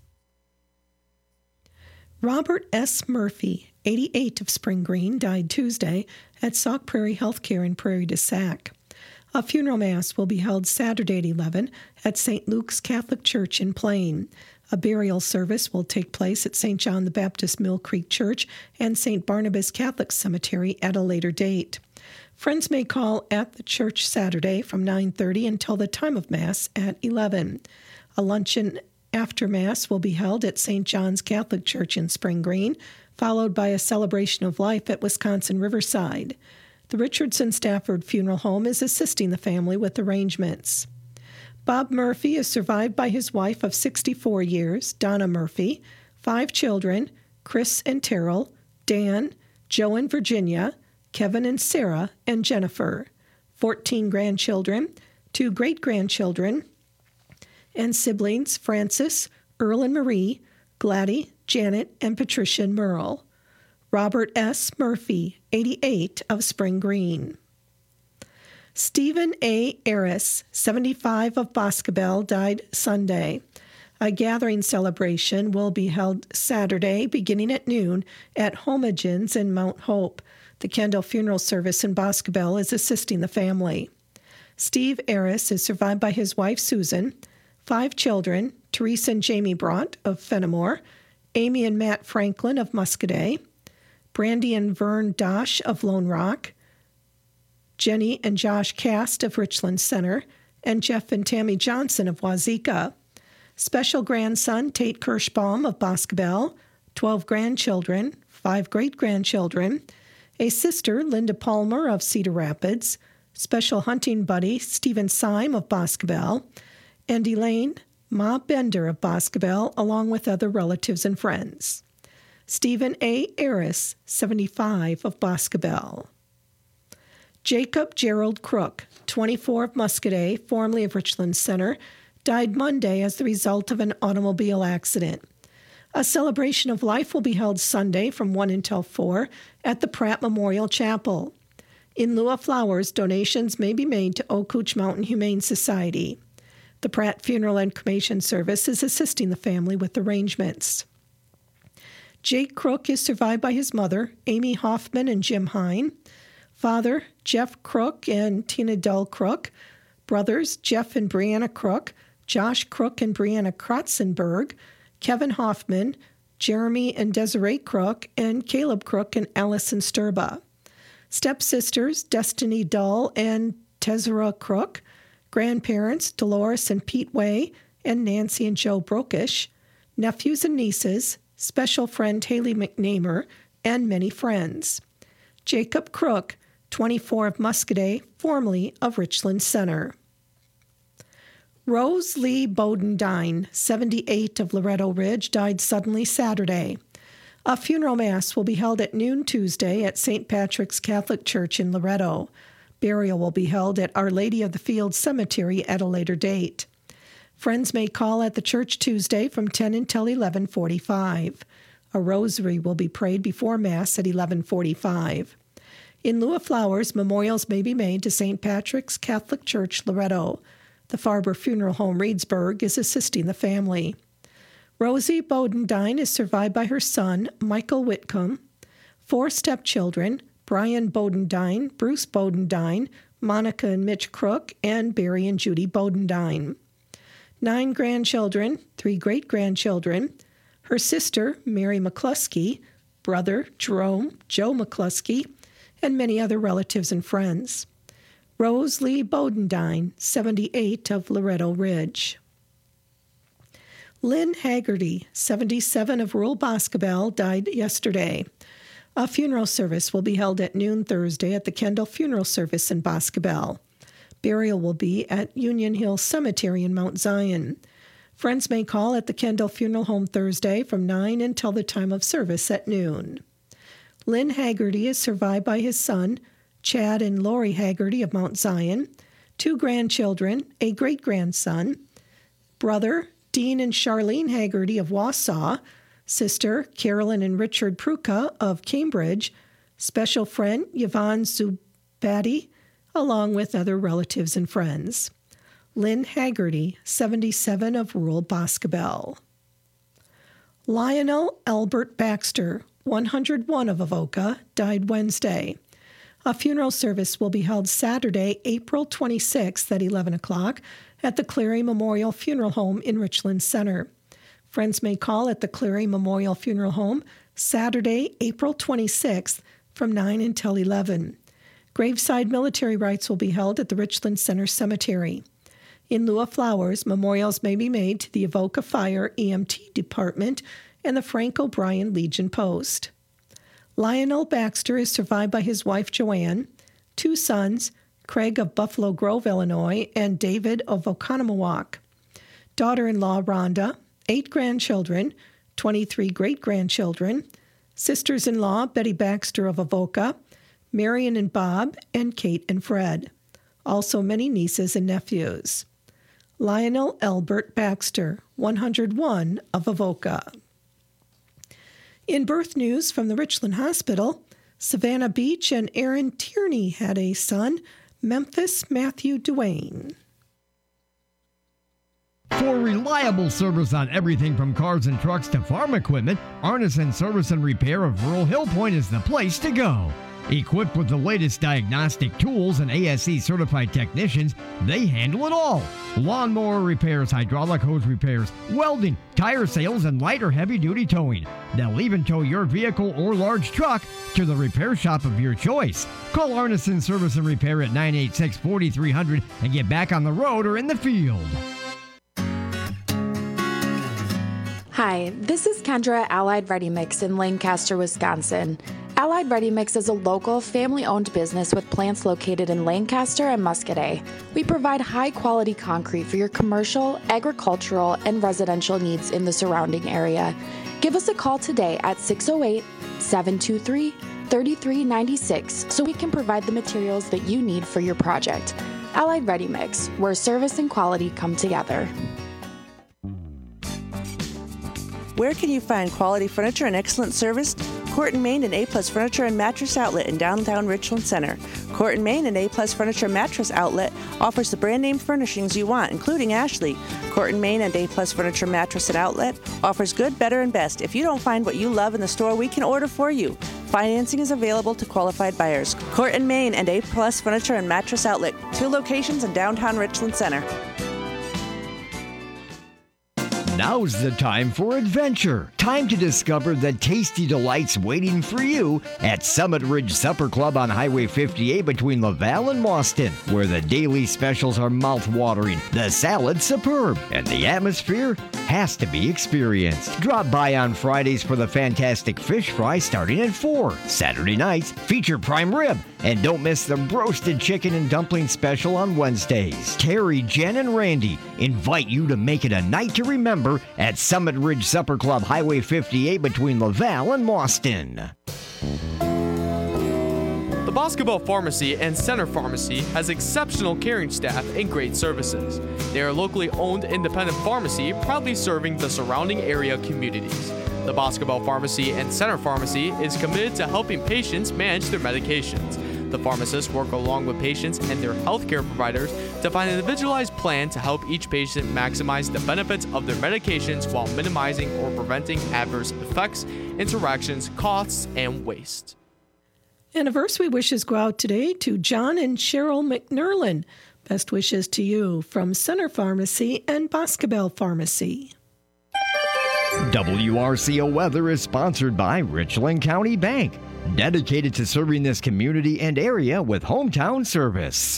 Robert S. Murphy, 88 of Spring Green, died Tuesday at Sauk Prairie Healthcare in Prairie du Sac. A funeral mass will be held Saturday at 11 at St. Luke's Catholic Church in Plain. A burial service will take place at St. John the Baptist Mill Creek Church and St. Barnabas Catholic Cemetery at a later date. Friends may call at the church Saturday from 9:30 until the time of Mass at 11. A luncheon after Mass will be held at St. John's Catholic Church in Spring Green, followed by a celebration of life at Wisconsin Riverside. The Richardson Stafford Funeral Home is assisting the family with arrangements. Bob Murphy is survived by his wife of 64 years, Donna Murphy, 5 children, Chris and Terrell, Dan, Joe and Virginia, Kevin and Sarah, and Jennifer, 14 grandchildren, 2 great-grandchildren, and siblings Francis, Earl and Marie, Gladys, Janet, and Patricia and Merle. Robert S. Murphy, 88 of Spring Green. Stephen A. Aris, 75 of Boscobel, died Sunday. A gathering celebration will be held Saturday beginning at noon at Homagens in Mount Hope. The Kendall Funeral Service in Boscobel is assisting the family. Steve Aris is survived by his wife Susan, 5 children, Teresa and Jamie Bront of Fenimore, Amy and Matt Franklin of Muscadet, Brandy and Vern Dosh of Lone Rock, Jenny and Josh Cast of Richland Center, and Jeff and Tammy Johnson of Wazeeka. Special grandson Tate Kirschbaum of Boscobel, 12 grandchildren, 5 great-grandchildren, a sister Linda Palmer of Cedar Rapids, special hunting buddy Stephen Syme of Boscobel, and Elaine Ma Bender of Boscobel, along with other relatives and friends. Stephen A. Aris, 75 of Boscobel. Jacob Gerald Crook, 24 of Muscadet, formerly of Richland Center, died Monday as the result of an automobile accident. A celebration of life will be held Sunday from 1 until 4 at the Pratt Memorial Chapel. In lieu of flowers, donations may be made to Oak Couch Mountain Humane Society. The Pratt Funeral and Cremation Service is assisting the family with arrangements. Jake Crook is survived by his mother, Amy Hoffman and Jim Hine, father, Jeff Crook and Tina Dull Crook, brothers, Jeff and Brianna Crook, Josh Crook and Brianna Krotzenberg, Kevin Hoffman, Jeremy and Desiree Crook, and Caleb Crook and Allison Sturba. Stepsisters, Destiny Dull and Tezra Crook, grandparents, Dolores and Pete Way, and Nancy and Joe Brokish, nephews and nieces, special friend Haley McNamer, and many friends. Jacob Crook, 24 of Muscadet, formerly of Richland Center. Rose Lee Bodendine, 78 of Loretto Ridge, died suddenly Saturday. A funeral mass will be held at noon Tuesday at St. Patrick's Catholic Church in Loretto. Burial will be held at Our Lady of the Fields Cemetery at a later date. Friends may call at the church Tuesday from 10 until 11:45. A rosary will be prayed before Mass at 11:45. In lieu of flowers, memorials may be made to St. Patrick's Catholic Church, Loretto. The Farber Funeral Home, Reedsburg, is assisting the family. Rosie Bodendine is survived by her son, Michael Whitcomb, 4 stepchildren, Brian Bodendine, Bruce Bodendine, Monica and Mitch Crook, and Barry and Judy Bodendine. 9 grandchildren, 3 great-grandchildren, her sister, Mary McCluskey, brother, Jerome, Joe McCluskey, and many other relatives and friends. Rose Lee Bodendine, 78, of Loretto Ridge. Lynn Haggerty, 77, of rural Boscobel, died yesterday. A funeral service will be held at noon Thursday at the Kendall Funeral Service in Boscobel. Burial will be at Union Hill Cemetery in Mount Zion. Friends may call at the Kendall Funeral Home Thursday from 9 until the time of service at noon. Lynn Haggerty is survived by his son, Chad and Lori Haggerty of Mount Zion, 2 grandchildren, a great-grandson, brother, Dean and Charlene Haggerty of Wausau, sister, Carolyn and Richard Pruka of Cambridge, special friend, Yvonne Zubati, along with other relatives and friends. Lynn Haggerty, 77, of rural Boscobel. Lionel Albert Baxter, 101, of Avoca, died Wednesday. A funeral service will be held Saturday, April 26th at 11 o'clock at the Cleary Memorial Funeral Home in Richland Center. Friends may call at the Cleary Memorial Funeral Home Saturday, April 26th from 9 until 11. Graveside military rites will be held at the Richland Center Cemetery. In lieu of flowers, memorials may be made to the Avoca Fire EMT Department and the Frank O'Brien Legion Post. Lionel Baxter is survived by his wife Joanne, 2 sons, Craig of Buffalo Grove, Illinois, and David of Oconomowoc. Daughter-in-law Rhonda, 8 grandchildren, 23 great-grandchildren, sisters-in-law Betty Baxter of Avoca, Marion and Bob, and Kate and Fred. Also many nieces and nephews. Lionel Albert Baxter, 101, of Avoca. In birth news from the Richland Hospital, Savannah Beach and Aaron Tierney had a son, Memphis Matthew Duane. For reliable service on everything from cars and trucks to farm equipment, Arneson Service and Repair of Rural Hill Point is the place to go. Equipped with the latest diagnostic tools and ASE-certified technicians, they handle it all. Lawnmower repairs, hydraulic hose repairs, welding, tire sales, and light or heavy-duty towing. They'll even tow your vehicle or large truck to the repair shop of your choice. Call Arneson Service and Repair at 986-4300 and get back on the road or in the field. Hi, this is Kendra at Allied Ready Mix in Lancaster, Wisconsin. Allied Ready Mix is a local, family-owned business with plants located in Lancaster and Muscadet. We provide high-quality concrete for your commercial, agricultural, and residential needs in the surrounding area. Give us a call today at 608-723-3396 so we can provide the materials that you need for your project. Allied Ready Mix, where service and quality come together. Where can you find quality furniture and excellent service? Court & Main and A-Plus Furniture and Mattress Outlet in downtown Richland Center. Court & Main and A-Plus Furniture Mattress Outlet offers the brand name furnishings you want, including Ashley. Court & Main and A-Plus Furniture Mattress and Outlet offers good, better, and best. If you don't find what you love in the store, we can order for you. Financing is available to qualified buyers. Court & Main and A-Plus Furniture and Mattress Outlet, 2 locations in downtown Richland Center. Now's the time for adventure. Time to discover the tasty delights waiting for you at Summit Ridge Supper Club on Highway 58 between Laval and Mauston, where the daily specials are mouth-watering, the salad's superb, and the atmosphere has to be experienced. Drop by on Fridays for the fantastic fish fry starting at 4. Saturday nights feature prime rib, and don't miss the roasted chicken and dumpling special on Wednesdays. Terry, Jen, and Randy invite you to make it a night to remember at Summit Ridge Supper Club, Highway 58 between Laval and Mauston. The Boscobel Pharmacy and Center Pharmacy has exceptional caring staff and great services. They are a locally owned independent pharmacy proudly serving the surrounding area communities. The Boscobel Pharmacy and Center Pharmacy is committed to helping patients manage their medications. The pharmacists work along with patients and their healthcare providers to find an individualized plan to help each patient maximize the benefits of their medications while minimizing or preventing adverse effects, interactions, costs, and waste. Anniversary wishes go out today to John and Cheryl McNerlin. Best wishes to you from Center Pharmacy and Boscobel Pharmacy. WRCO Weather is sponsored by Richland County Bank, dedicated to serving this community and area with hometown service.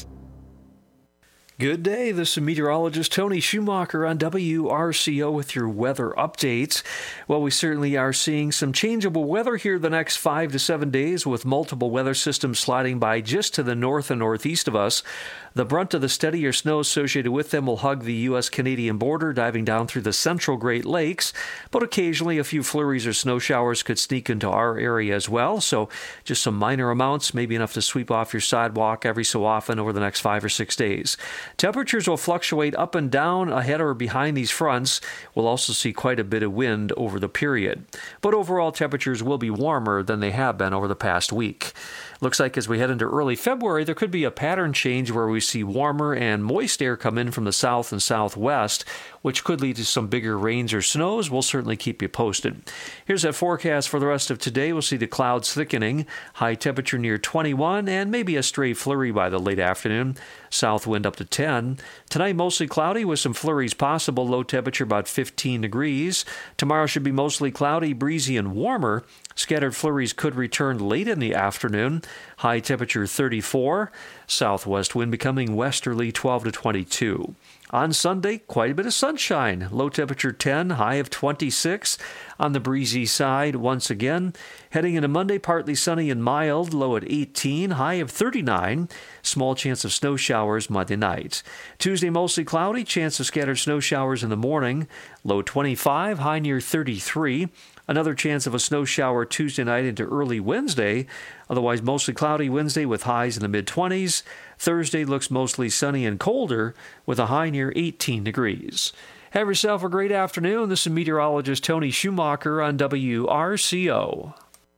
Good day, this is meteorologist Tony Schumacher on WRCO with your weather updates. Well, we certainly are seeing some changeable weather here the next 5 to 7 days, with multiple weather systems sliding by just to the north and northeast of us. The brunt of the steadier snow associated with them will hug the U.S.-Canadian border, diving down through the central Great Lakes, but occasionally a few flurries or snow showers could sneak into our area as well, so just some minor amounts, maybe enough to sweep off your sidewalk every so often over the next 5 or 6 days. Temperatures will fluctuate up and down ahead or behind these fronts. We'll also see quite a bit of wind over the period, but overall temperatures will be warmer than they have been over the past week. Looks like as we head into early February, there could be a pattern change where we see warmer and moist air come in from the south and southwest, which could lead to some bigger rains or snows. We'll certainly keep you posted. Here's that forecast for the rest of today. We'll see the clouds thickening, high temperature near 21, and maybe a stray flurry by the late afternoon. South wind up to 10. Tonight, mostly cloudy with some flurries possible. Low temperature about 15 degrees. Tomorrow should be mostly cloudy, breezy, and warmer. Scattered flurries could return late in the afternoon. High temperature 34. Southwest wind becoming westerly 12 to 22. On Sunday, quite a bit of sunshine. Low temperature 10, high of 26. On the breezy side, once again. Heading into Monday, partly sunny and mild, low at 18, high of 39. Small chance of snow showers Monday night. Tuesday, mostly cloudy, chance of scattered snow showers in the morning. Low 25, high near 33. Another chance of a snow shower Tuesday night into early Wednesday. Otherwise, mostly cloudy Wednesday with highs in the mid-20s. Thursday looks mostly sunny and colder with a high near 18 degrees. Have yourself a great afternoon. This is meteorologist Tony Schumacher on WRCO.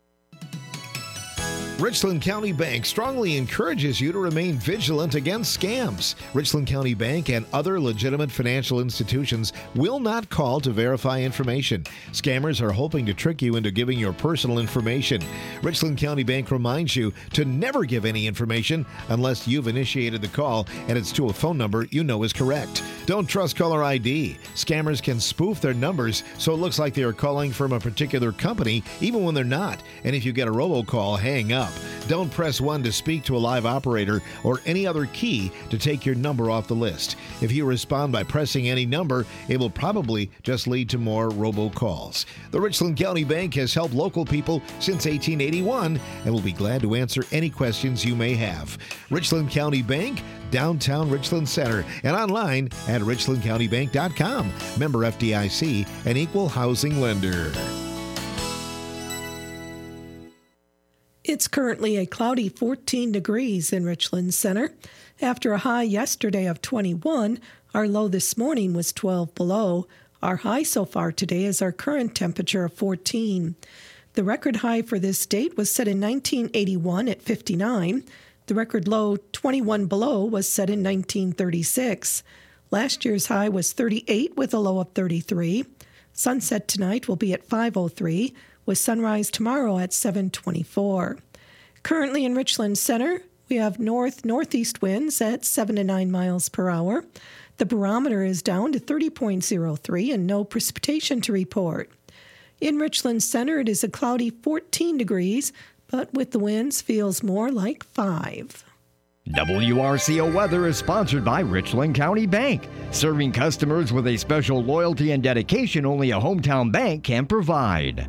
Richland County Bank strongly encourages you to remain vigilant against scams. Richland County Bank and other legitimate financial institutions will not call to verify information. Scammers are hoping to trick you into giving your personal information. Richland County Bank reminds you to never give any information unless you've initiated the call and it's to a phone number you know is correct. Don't trust caller ID. Scammers can spoof their numbers so it looks like they are calling from a particular company even when they're not. And if you get a robocall, hang up. Don't press 1 to speak to a live operator or any other key to take your number off the list. If you respond by pressing any number, it will probably just lead to more robocalls. The Richland County Bank has helped local people since 1881 and will be glad to answer any questions you may have. Richland County Bank, downtown Richland Center, and online at richlandcountybank.com. Member FDIC, an equal housing lender. It's currently a cloudy 14 degrees in Richland Center. After a high yesterday of 21, our low this morning was 12 below. Our high so far today is our current temperature of 14. The record high for this date was set in 1981 at 59. The record low, 21 below, was set in 1936. Last year's high was 38 with a low of 33. Sunset tonight will be at 5:03. with sunrise tomorrow at 7:24. Currently in Richland Center, we have north-northeast winds at 7 to 9 miles per hour. The barometer is down to 30.03 and no precipitation to report. In Richland Center, it is a cloudy 14 degrees, but with the winds feels more like 5. WRCO Weather is sponsored by Richland County Bank, serving customers with a special loyalty and dedication only a hometown bank can provide.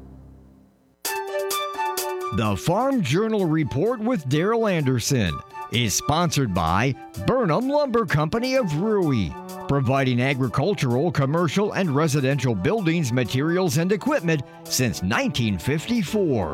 The Farm Journal Report with Daryl Anderson is sponsored by Burnham Lumber Company of Rui, providing agricultural, commercial, and residential buildings, materials, and equipment since 1954.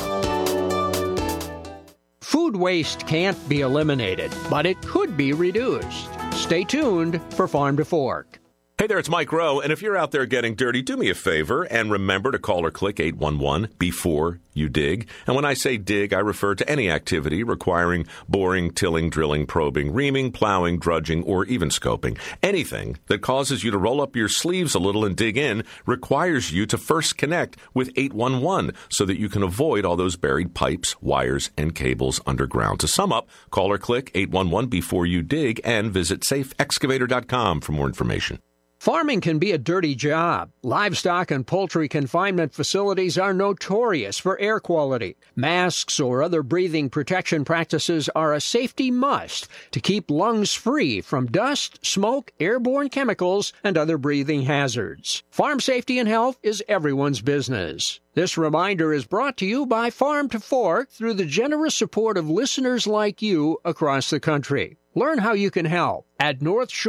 Food waste can't be eliminated, but it could be reduced. Stay tuned for Farm to Fork. Hey there, it's Mike Rowe, and if you're out there getting dirty, do me a favor and remember to call or click 811 before you dig. And when I say dig, I refer to any activity requiring boring, tilling, drilling, probing, reaming, plowing, drudging, or even scoping. Anything that causes you to roll up your sleeves a little and dig in requires you to first connect with 811 so that you can avoid all those buried pipes, wires, and cables underground. To sum up, call or click 811 before you dig and visit safeexcavator.com for more information. Farming can be a dirty job. Livestock and poultry confinement facilities are notorious for air quality. Masks or other breathing protection practices are a safety must to keep lungs free from dust, smoke, airborne chemicals, and other breathing hazards. Farm safety and health is everyone's business. This reminder is brought to you by Farm to Fork through the generous support of listeners like you across the country. Learn how you can help at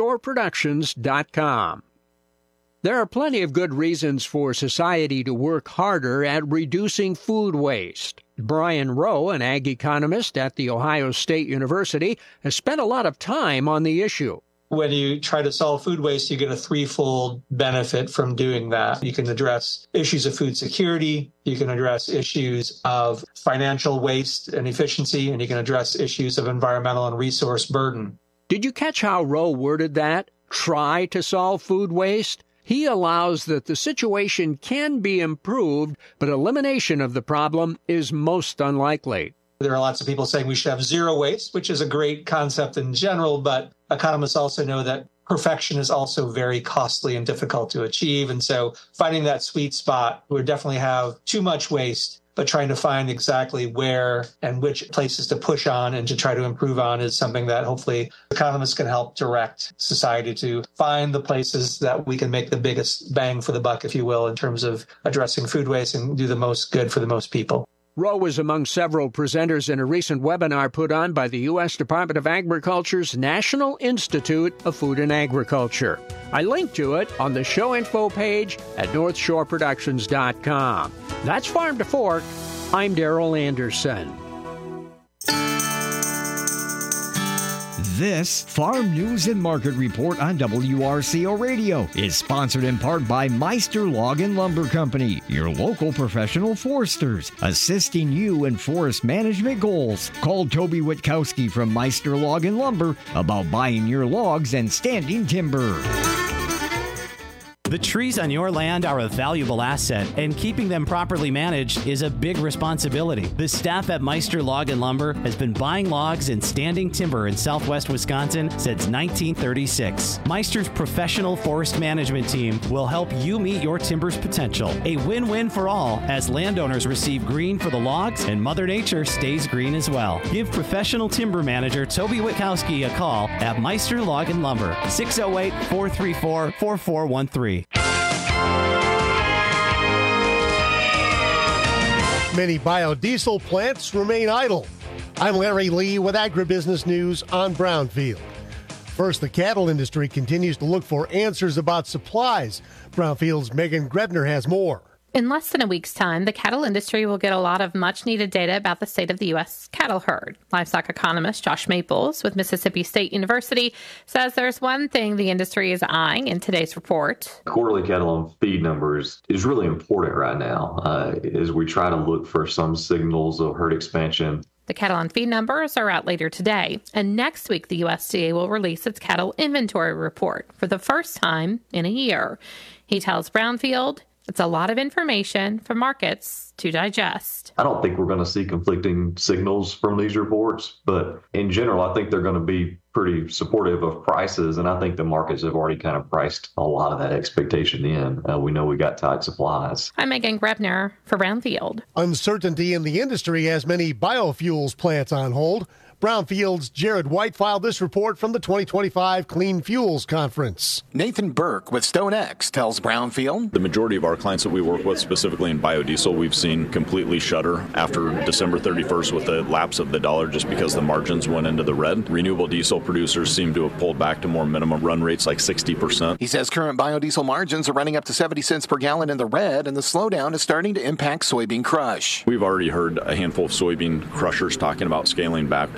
NorthshoreProductions.com. There are plenty of good reasons for society to work harder at reducing food waste. Brian Rowe, an ag economist at The Ohio State University, has spent a lot of time on the issue. When you try to solve food waste, you get a threefold benefit from doing that. You can address issues of food security, you can address issues of financial waste and efficiency, and you can address issues of environmental and resource burden. Did you catch how Rowe worded that? Try to solve food waste? He allows that the situation can be improved, but elimination of the problem is most unlikely. There are lots of people saying we should have zero waste, which is a great concept in general, but economists also know that perfection is also very costly and difficult to achieve. And so finding that sweet spot, we definitely have too much waste, but trying to find exactly where and which places to push on and to try to improve on is something that hopefully economists can help direct society to find the places that we can make the biggest bang for the buck, if you will, in terms of addressing food waste and do the most good for the most people. Rowe was among several presenters in a recent webinar put on by the U.S. Department of Agriculture's National Institute of Food and Agriculture. I linked to it on the show info page at NorthshoreProductions.com. That's Farm to Fork. I'm Darrell Anderson. This Farm News and Market Report on WRCO Radio is sponsored in part by Meister Log and Lumber Company, your local professional foresters, assisting you in forest management goals. Call Toby Witkowski from Meister Log and Lumber about buying your logs and standing timber. The trees on your land are a valuable asset, and keeping them properly managed is a big responsibility. The staff at Meister Log and Lumber has been buying logs and standing timber in southwest Wisconsin since 1936. Meister's professional forest management team will help you meet your timber's potential. A win-win for all, as landowners receive green for the logs and Mother Nature stays green as well. Give professional timber manager Toby Witkowski a call at Meister Log and Lumber, 608-434-4413. Many biodiesel plants remain idle. I'm Larry Lee with Agribusiness News on Brownfield. First, the cattle industry continues to look for answers about supplies. Brownfield's Megan Grebner has more. In less than a week's time, the cattle industry will get a lot of much-needed data about the state of the U.S. cattle herd. Livestock economist Josh Maples with Mississippi State University says there's one thing the industry is eyeing in today's report. Quarterly cattle on feed numbers is really important right now as we try to look for some signals of herd expansion. The cattle on feed numbers are out later today, and next week the USDA will release its cattle inventory report for the first time in a year. He tells Brownfield it's a lot of information for markets to digest. I don't think we're going to see conflicting signals from these reports, but in general, I think they're going to be pretty supportive of prices, and I think the markets have already kind of priced a lot of that expectation in. We know we got tight supplies. I'm Megan Grebner for Brownfield. Uncertainty in the industry has many biofuels plants on hold. Brownfield's Jared White filed this report from the 2025 Clean Fuels Conference. Nathan Burke with StoneX tells Brownfield. The majority of our clients that we work with, specifically in biodiesel, we've seen completely shutter after December 31st with the lapse of the dollar just because the margins went into the red. Renewable diesel producers seem to have pulled back to more minimum run rates like 60%. He says current biodiesel margins are running up to 70 cents per gallon in the red, and the slowdown is starting to impact soybean crush. We've already heard a handful of soybean crushers talking about scaling back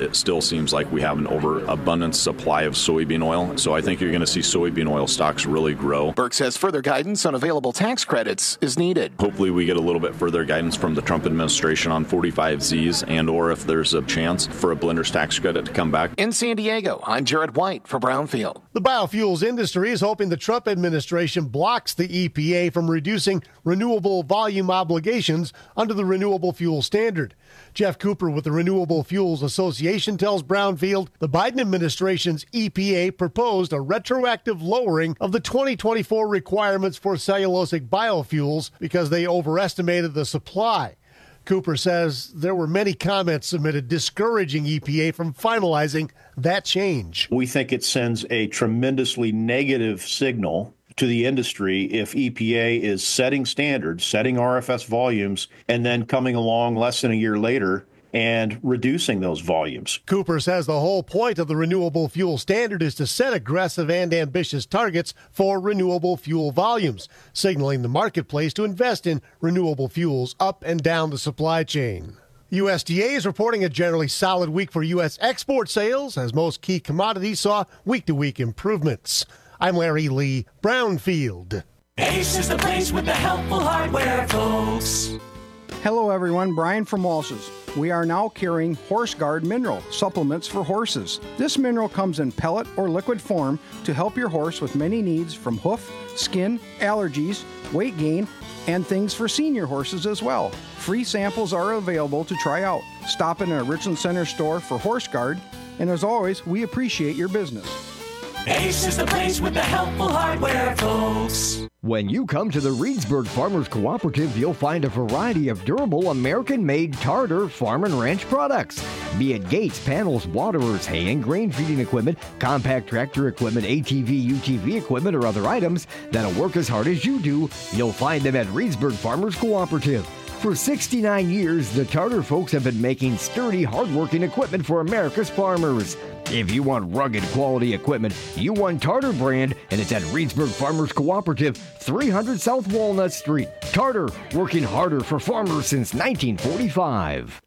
it still seems like we have an overabundant supply of soybean oil. So I think you're going to see soybean oil stocks really grow. Burke says further guidance on available tax credits is needed. Hopefully we get a little bit further guidance from the Trump administration on 45Zs and or if there's a chance for a blender's tax credit to come back. In San Diego, I'm Jared White for Brownfield. The biofuels industry is hoping the Trump administration blocks the EPA from reducing renewable volume obligations under the Renewable Fuel Standard. Jeff Cooper with the Renewable Fuels Association tells Brownfield the Biden administration's EPA proposed a retroactive lowering of the 2024 requirements for cellulosic biofuels because they overestimated the supply. Cooper says there were many comments submitted discouraging EPA from finalizing that change. We think it sends a tremendously negative signal to the industry if EPA is setting standards, setting RFS volumes, and then coming along less than a year later and reducing those volumes. Cooper says the whole point of the Renewable Fuel Standard is to set aggressive and ambitious targets for renewable fuel volumes, signaling the marketplace to invest in renewable fuels up and down the supply chain. USDA is reporting a generally solid week for U.S. export sales, as most key commodities saw week-to-week improvements. I'm Larry Lee, Brownfield. Ace is the place with the helpful hardware, folks. Hello everyone, Brian from Walsh's. We are now carrying Horse Guard Mineral supplements for horses. This mineral comes in pellet or liquid form to help your horse with many needs from hoof, skin, allergies, weight gain, and things for senior horses as well. Free samples are available to try out. Stop in a Richland Center store for Horse Guard, and as always, we appreciate your business. Ace is the place with the helpful hardware, folks. When you come to the Reedsburg Farmers Cooperative, you'll find a variety of durable American-made Tartar farm and ranch products. Be it gates, panels, waterers, hay and grain feeding equipment, compact tractor equipment, ATV, UTV equipment, or other items that'll work as hard as you do, you'll find them at Reedsburg Farmers Cooperative. For 69 years, the Tartar folks have been making sturdy, hardworking equipment for America's farmers. If you want rugged quality equipment, you want Tartar brand, and it's at Reedsburg Farmers Cooperative, 300 South Walnut Street. Tartar, working harder for farmers since 1945.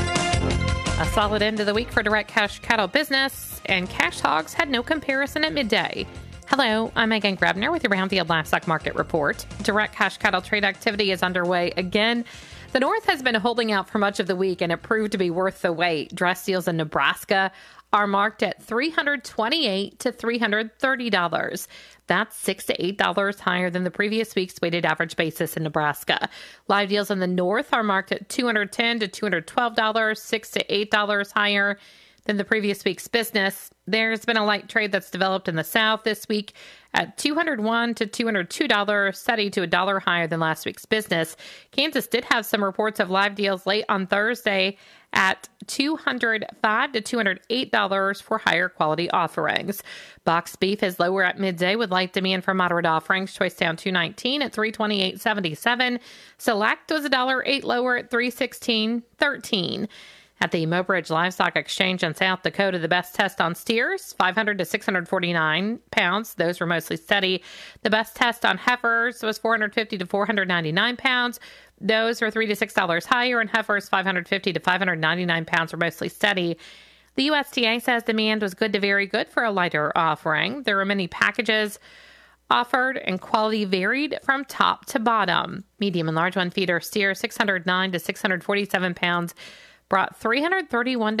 A solid end of the week for direct cash cattle business, and cash hogs had no comparison at midday. Hello, I'm Megan Grebner with your Brownfield Livestock Market Report. Direct cash cattle trade activity is underway again. The North has been holding out for much of the week, and it proved to be worth the wait. Dress deals in Nebraska are marked at $328 to $330. That's $6 to $8 higher than the previous week's weighted average basis in Nebraska. Live deals in the North are marked at $210 to $212, $6 to $8 higher than the previous week's business. There's been a light trade that's developed in the South this week at $201 to $202, steady to $1 higher than last week's business. Kansas did have some reports of live deals late on Thursday at $205 to $208 for higher quality offerings. Boxed beef is lower at midday with light demand for moderate offerings. Choice down $2.19 at $328.77. Select was $1.08 lower at $316.13. At the Mobridge Livestock Exchange in South Dakota, the best test on steers, 500 to 649 pounds. Those were mostly steady. The best test on heifers was 450 to 499 pounds. Those were $3 to $6 higher, and heifers 550 to 599 pounds were mostly steady. The USDA says demand was good to very good for a lighter offering. There were many packages offered, and quality varied from top to bottom. Medium and large one feeder steer, 609 to 647 pounds, brought $331 to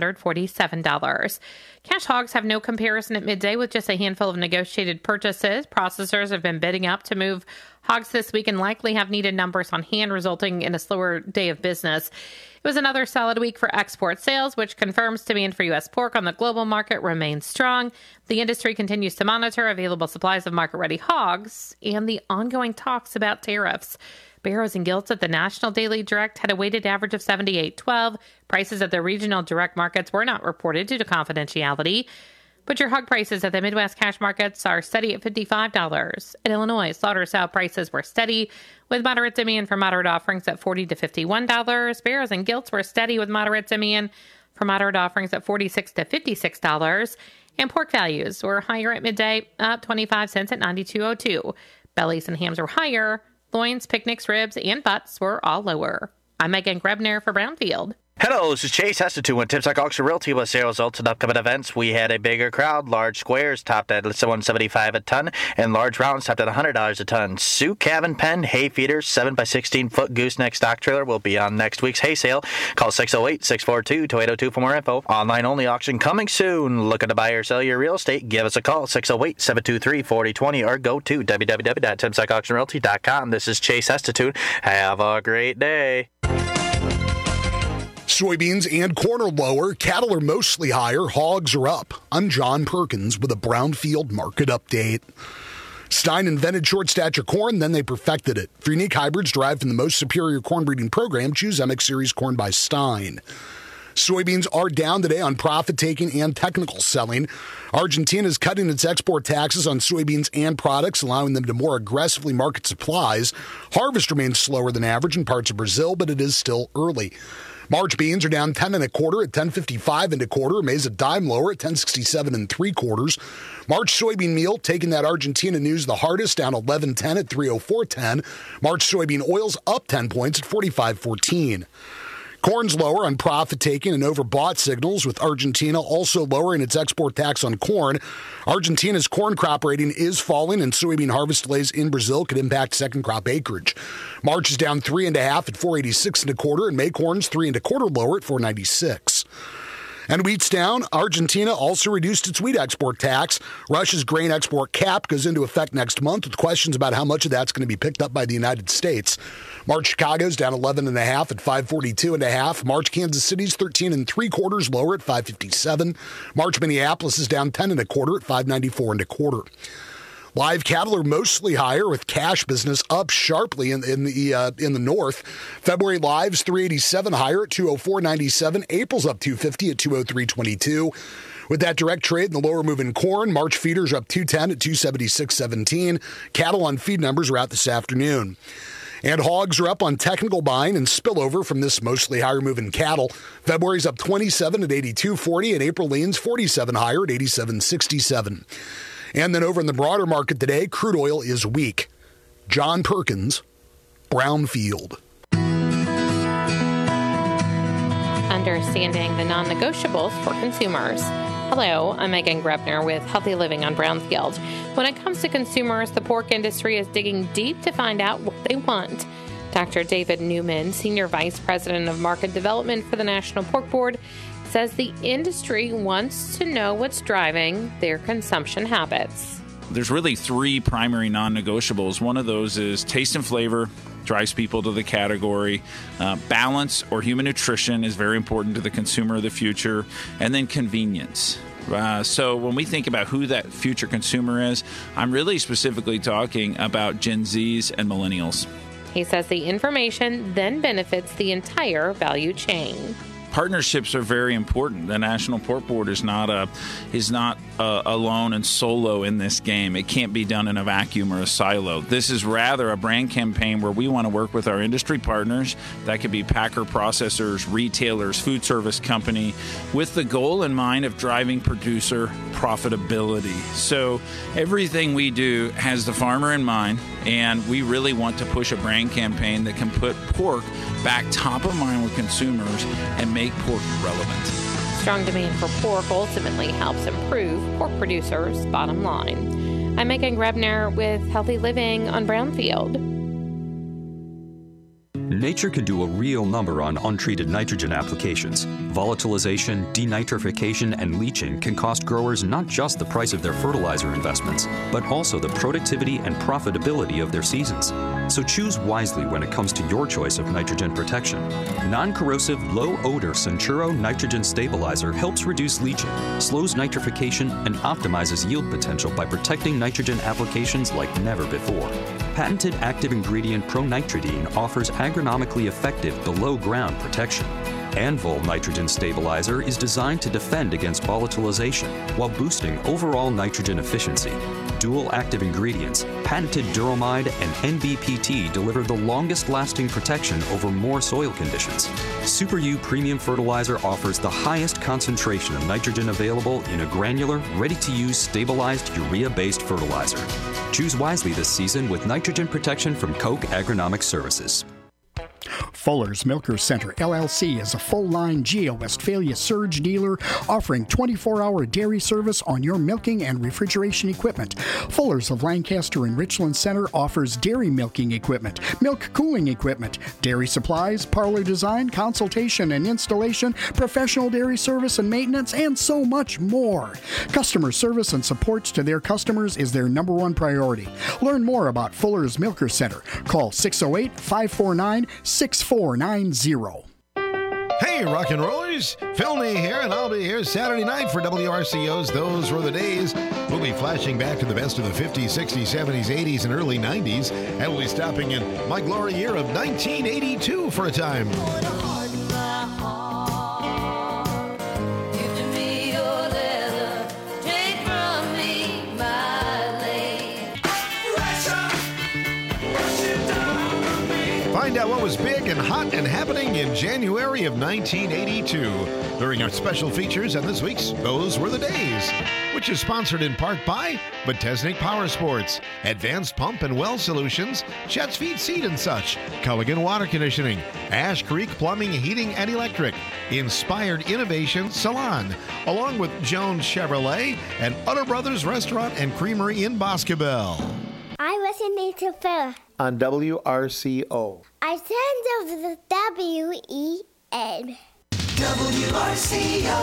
$347. Cash hogs have no comparison at midday with just a handful of negotiated purchases. Processors have been bidding up to move hogs this week and likely have needed numbers on hand, resulting in a slower day of business. It was another solid week for export sales, which confirms demand for U.S. pork on the global market remains strong. The industry continues to monitor available supplies of market-ready hogs and the ongoing talks about tariffs. Barrows and Gilts at the National Daily Direct had a weighted average of 78.12. Prices at the regional direct markets were not reported due to confidentiality. Butcher hog prices at the Midwest cash markets are steady at $55. In Illinois, slaughter sow prices were steady with moderate demand for moderate offerings at $40 to $51. Barrows and Gilts were steady with moderate demand for moderate offerings at $46 to $56. And pork values were higher at midday, up 25 cents at $92.02. Bellies and hams were higher. Loins, picnics, ribs, and butts were all lower. I'm Megan Grebner for Brownfield. Hello, this is Chase Hestatune with Timsock Auction Realty with sales results and upcoming events. We had a bigger crowd. Large squares topped at $175 a ton, and large rounds topped at $100 a ton. Sioux Cabin Pen hay feeders, 7x16 foot gooseneck stock trailer will be on next week's hay sale. Call 608-642-2802 for more info. Online only auction coming soon. Looking to buy or sell your real estate? Give us a call, 608-723-4020, or go to www.timsockauctionrealty.com. This is Chase Hestatune. Have a great day. Soybeans and corn are lower. Cattle are mostly higher. Hogs are up. I'm John Perkins with a Brownfield market update. Stein invented short stature corn, then they perfected it. For unique hybrids derived from the most superior corn breeding program, choose MX Series corn by Stein. Soybeans are down today on profit-taking and technical selling. Argentina is cutting its export taxes on soybeans and products, allowing them to more aggressively market supplies. Harvest remains slower than average in parts of Brazil, but it is still early. March beans are down 10 1/4 at 10.55 1/4. Maize a dime lower at 10.67 3/4. March soybean meal, taking that Argentina news the hardest, down 11.10 at 304.10. March soybean oils up 10 points at 45.14. Corn's lower on profit-taking and overbought signals, with Argentina also lowering its export tax on corn. Argentina's corn crop rating is falling, and soybean harvest delays in Brazil could impact second crop acreage. March is down 3 1/2 at 486 1/4, and May corn's 3 1/4 lower at 496. And wheat's down. Argentina also reduced its wheat export tax. Russia's grain export cap goes into effect next month, with questions about how much of that's going to be picked up by the United States. March Chicago's down 11 1/2 at 542 1/2. March Kansas City's 13 3/4 lower at 557. March Minneapolis is down 10 1/4 at 594 1/4. Live cattle are mostly higher, with cash business up sharply in the north. February lives 387 higher at 204.97. April's up 250 at 203.22. With that direct trade in the lower moving corn, March feeders are up 210 at 276.17. Cattle on feed numbers are out this afternoon. And hogs are up on technical buying and spillover from this mostly higher moving cattle. February's up 27 at 82.40, and April leans 47 higher at 87.67. And then over in the broader market today, crude oil is weak. John Perkins, Brownfield. Understanding the non-negotiables for consumers. Hello, I'm Megan Grebner with Healthy Living on Brownfield. When it comes to consumers, the pork industry is digging deep to find out what they want. Dr. David Newman, Senior Vice President of Market Development for the National Pork Board, says the industry wants to know what's driving their consumption habits. There's really three primary non-negotiables. One of those is taste and flavor, drives people to the category. Balance or human nutrition is very important to the consumer of the future. And then convenience. So when we think about who that future consumer is, I'm really specifically talking about Gen Zs and millennials. He says the information then benefits the entire value chain. Partnerships are very important. The National Pork Board is not alone and solo in this game. It can't be done in a vacuum or a silo. This is rather a brand campaign where we want to work with our industry partners. That could be packer, processors, retailers, food service company, with the goal in mind of driving producer profitability. So everything we do has the farmer in mind, and we really want to push a brand campaign that can put pork back top of mind with consumers and make pork relevant. Strong demand for pork ultimately helps improve pork producers' bottom line. I'm Megan Grebner with Healthy Living on Brownfield. Nature can do a real number on untreated nitrogen applications. Volatilization, denitrification, and leaching can cost growers not just the price of their fertilizer investments, but also the productivity and profitability of their seasons. So choose wisely when it comes to your choice of nitrogen protection. Non-corrosive, low-odor Centuro Nitrogen Stabilizer helps reduce leaching, slows nitrification, and optimizes yield potential by protecting nitrogen applications like never before. Patented active ingredient Pronitridine offers agronomically effective below-ground protection. Anvil Nitrogen Stabilizer is designed to defend against volatilization while boosting overall nitrogen efficiency. Dual active ingredients, patented Duromide and NBPT deliver the longest-lasting protection over more soil conditions. Super U Premium Fertilizer offers the highest concentration of nitrogen available in a granular, ready-to-use, stabilized urea-based fertilizer. Choose wisely this season with nitrogen protection from Koch Agronomic Services. Fuller's Milker Center, LLC is a full-line GEO Westphalia surge dealer offering 24-hour dairy service on your milking and refrigeration equipment. Fuller's of Lancaster and Richland Center offers dairy milking equipment, milk cooling equipment, dairy supplies, parlor design, consultation and installation, professional dairy service and maintenance, and so much more. Customer service and support to their customers is their number one priority. Learn more about Fuller's Milker Center. Call 608-549-6490. Hey, rock and rollers! Phil Nee here, and I'll be here Saturday night for WRCO's Those Were the Days. We'll be flashing back to the best of the 50s, 60s, 70s, 80s, and early 90s, and we'll be stopping in my glory year of 1982 for a time. Find out what was big and hot and happening in January of 1982 during our special features on this week's Those Were the Days, which is sponsored in part by Botesnik Power Sports, Advanced Pump and Well Solutions, Chet's Feed Seed and Such, Culligan Water Conditioning, Ash Creek Plumbing, Heating and Electric, Inspired Innovation Salon, along with Jones Chevrolet and Utter Brothers Restaurant and Creamery in Boscobel. I'm listening to Phil on WRCO. I send over the WEN. WRCO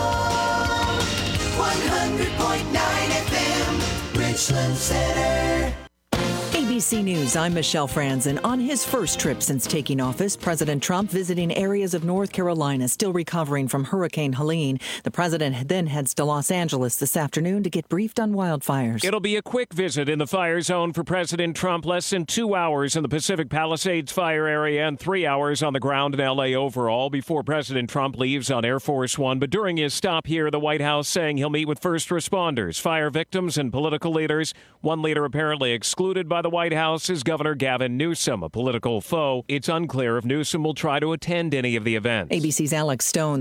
100.9 FM, Richland Center. ABC News, I'm Michelle Franzen. On his first trip since taking office, President Trump visiting areas of North Carolina still recovering from Hurricane Helene. The president then heads to Los Angeles this afternoon to get briefed on wildfires. It'll be a quick visit in the fire zone for President Trump, less than 2 hours in the Pacific Palisades fire area and 3 hours on the ground in L.A. overall before President Trump leaves on Air Force One. But during his stop here, the White House saying he'll meet with first responders, fire victims, and political leaders. One leader apparently excluded by the White House is Governor Gavin Newsom, a political foe. It's unclear if Newsom will try to attend any of the events. ABC's Alex Stone.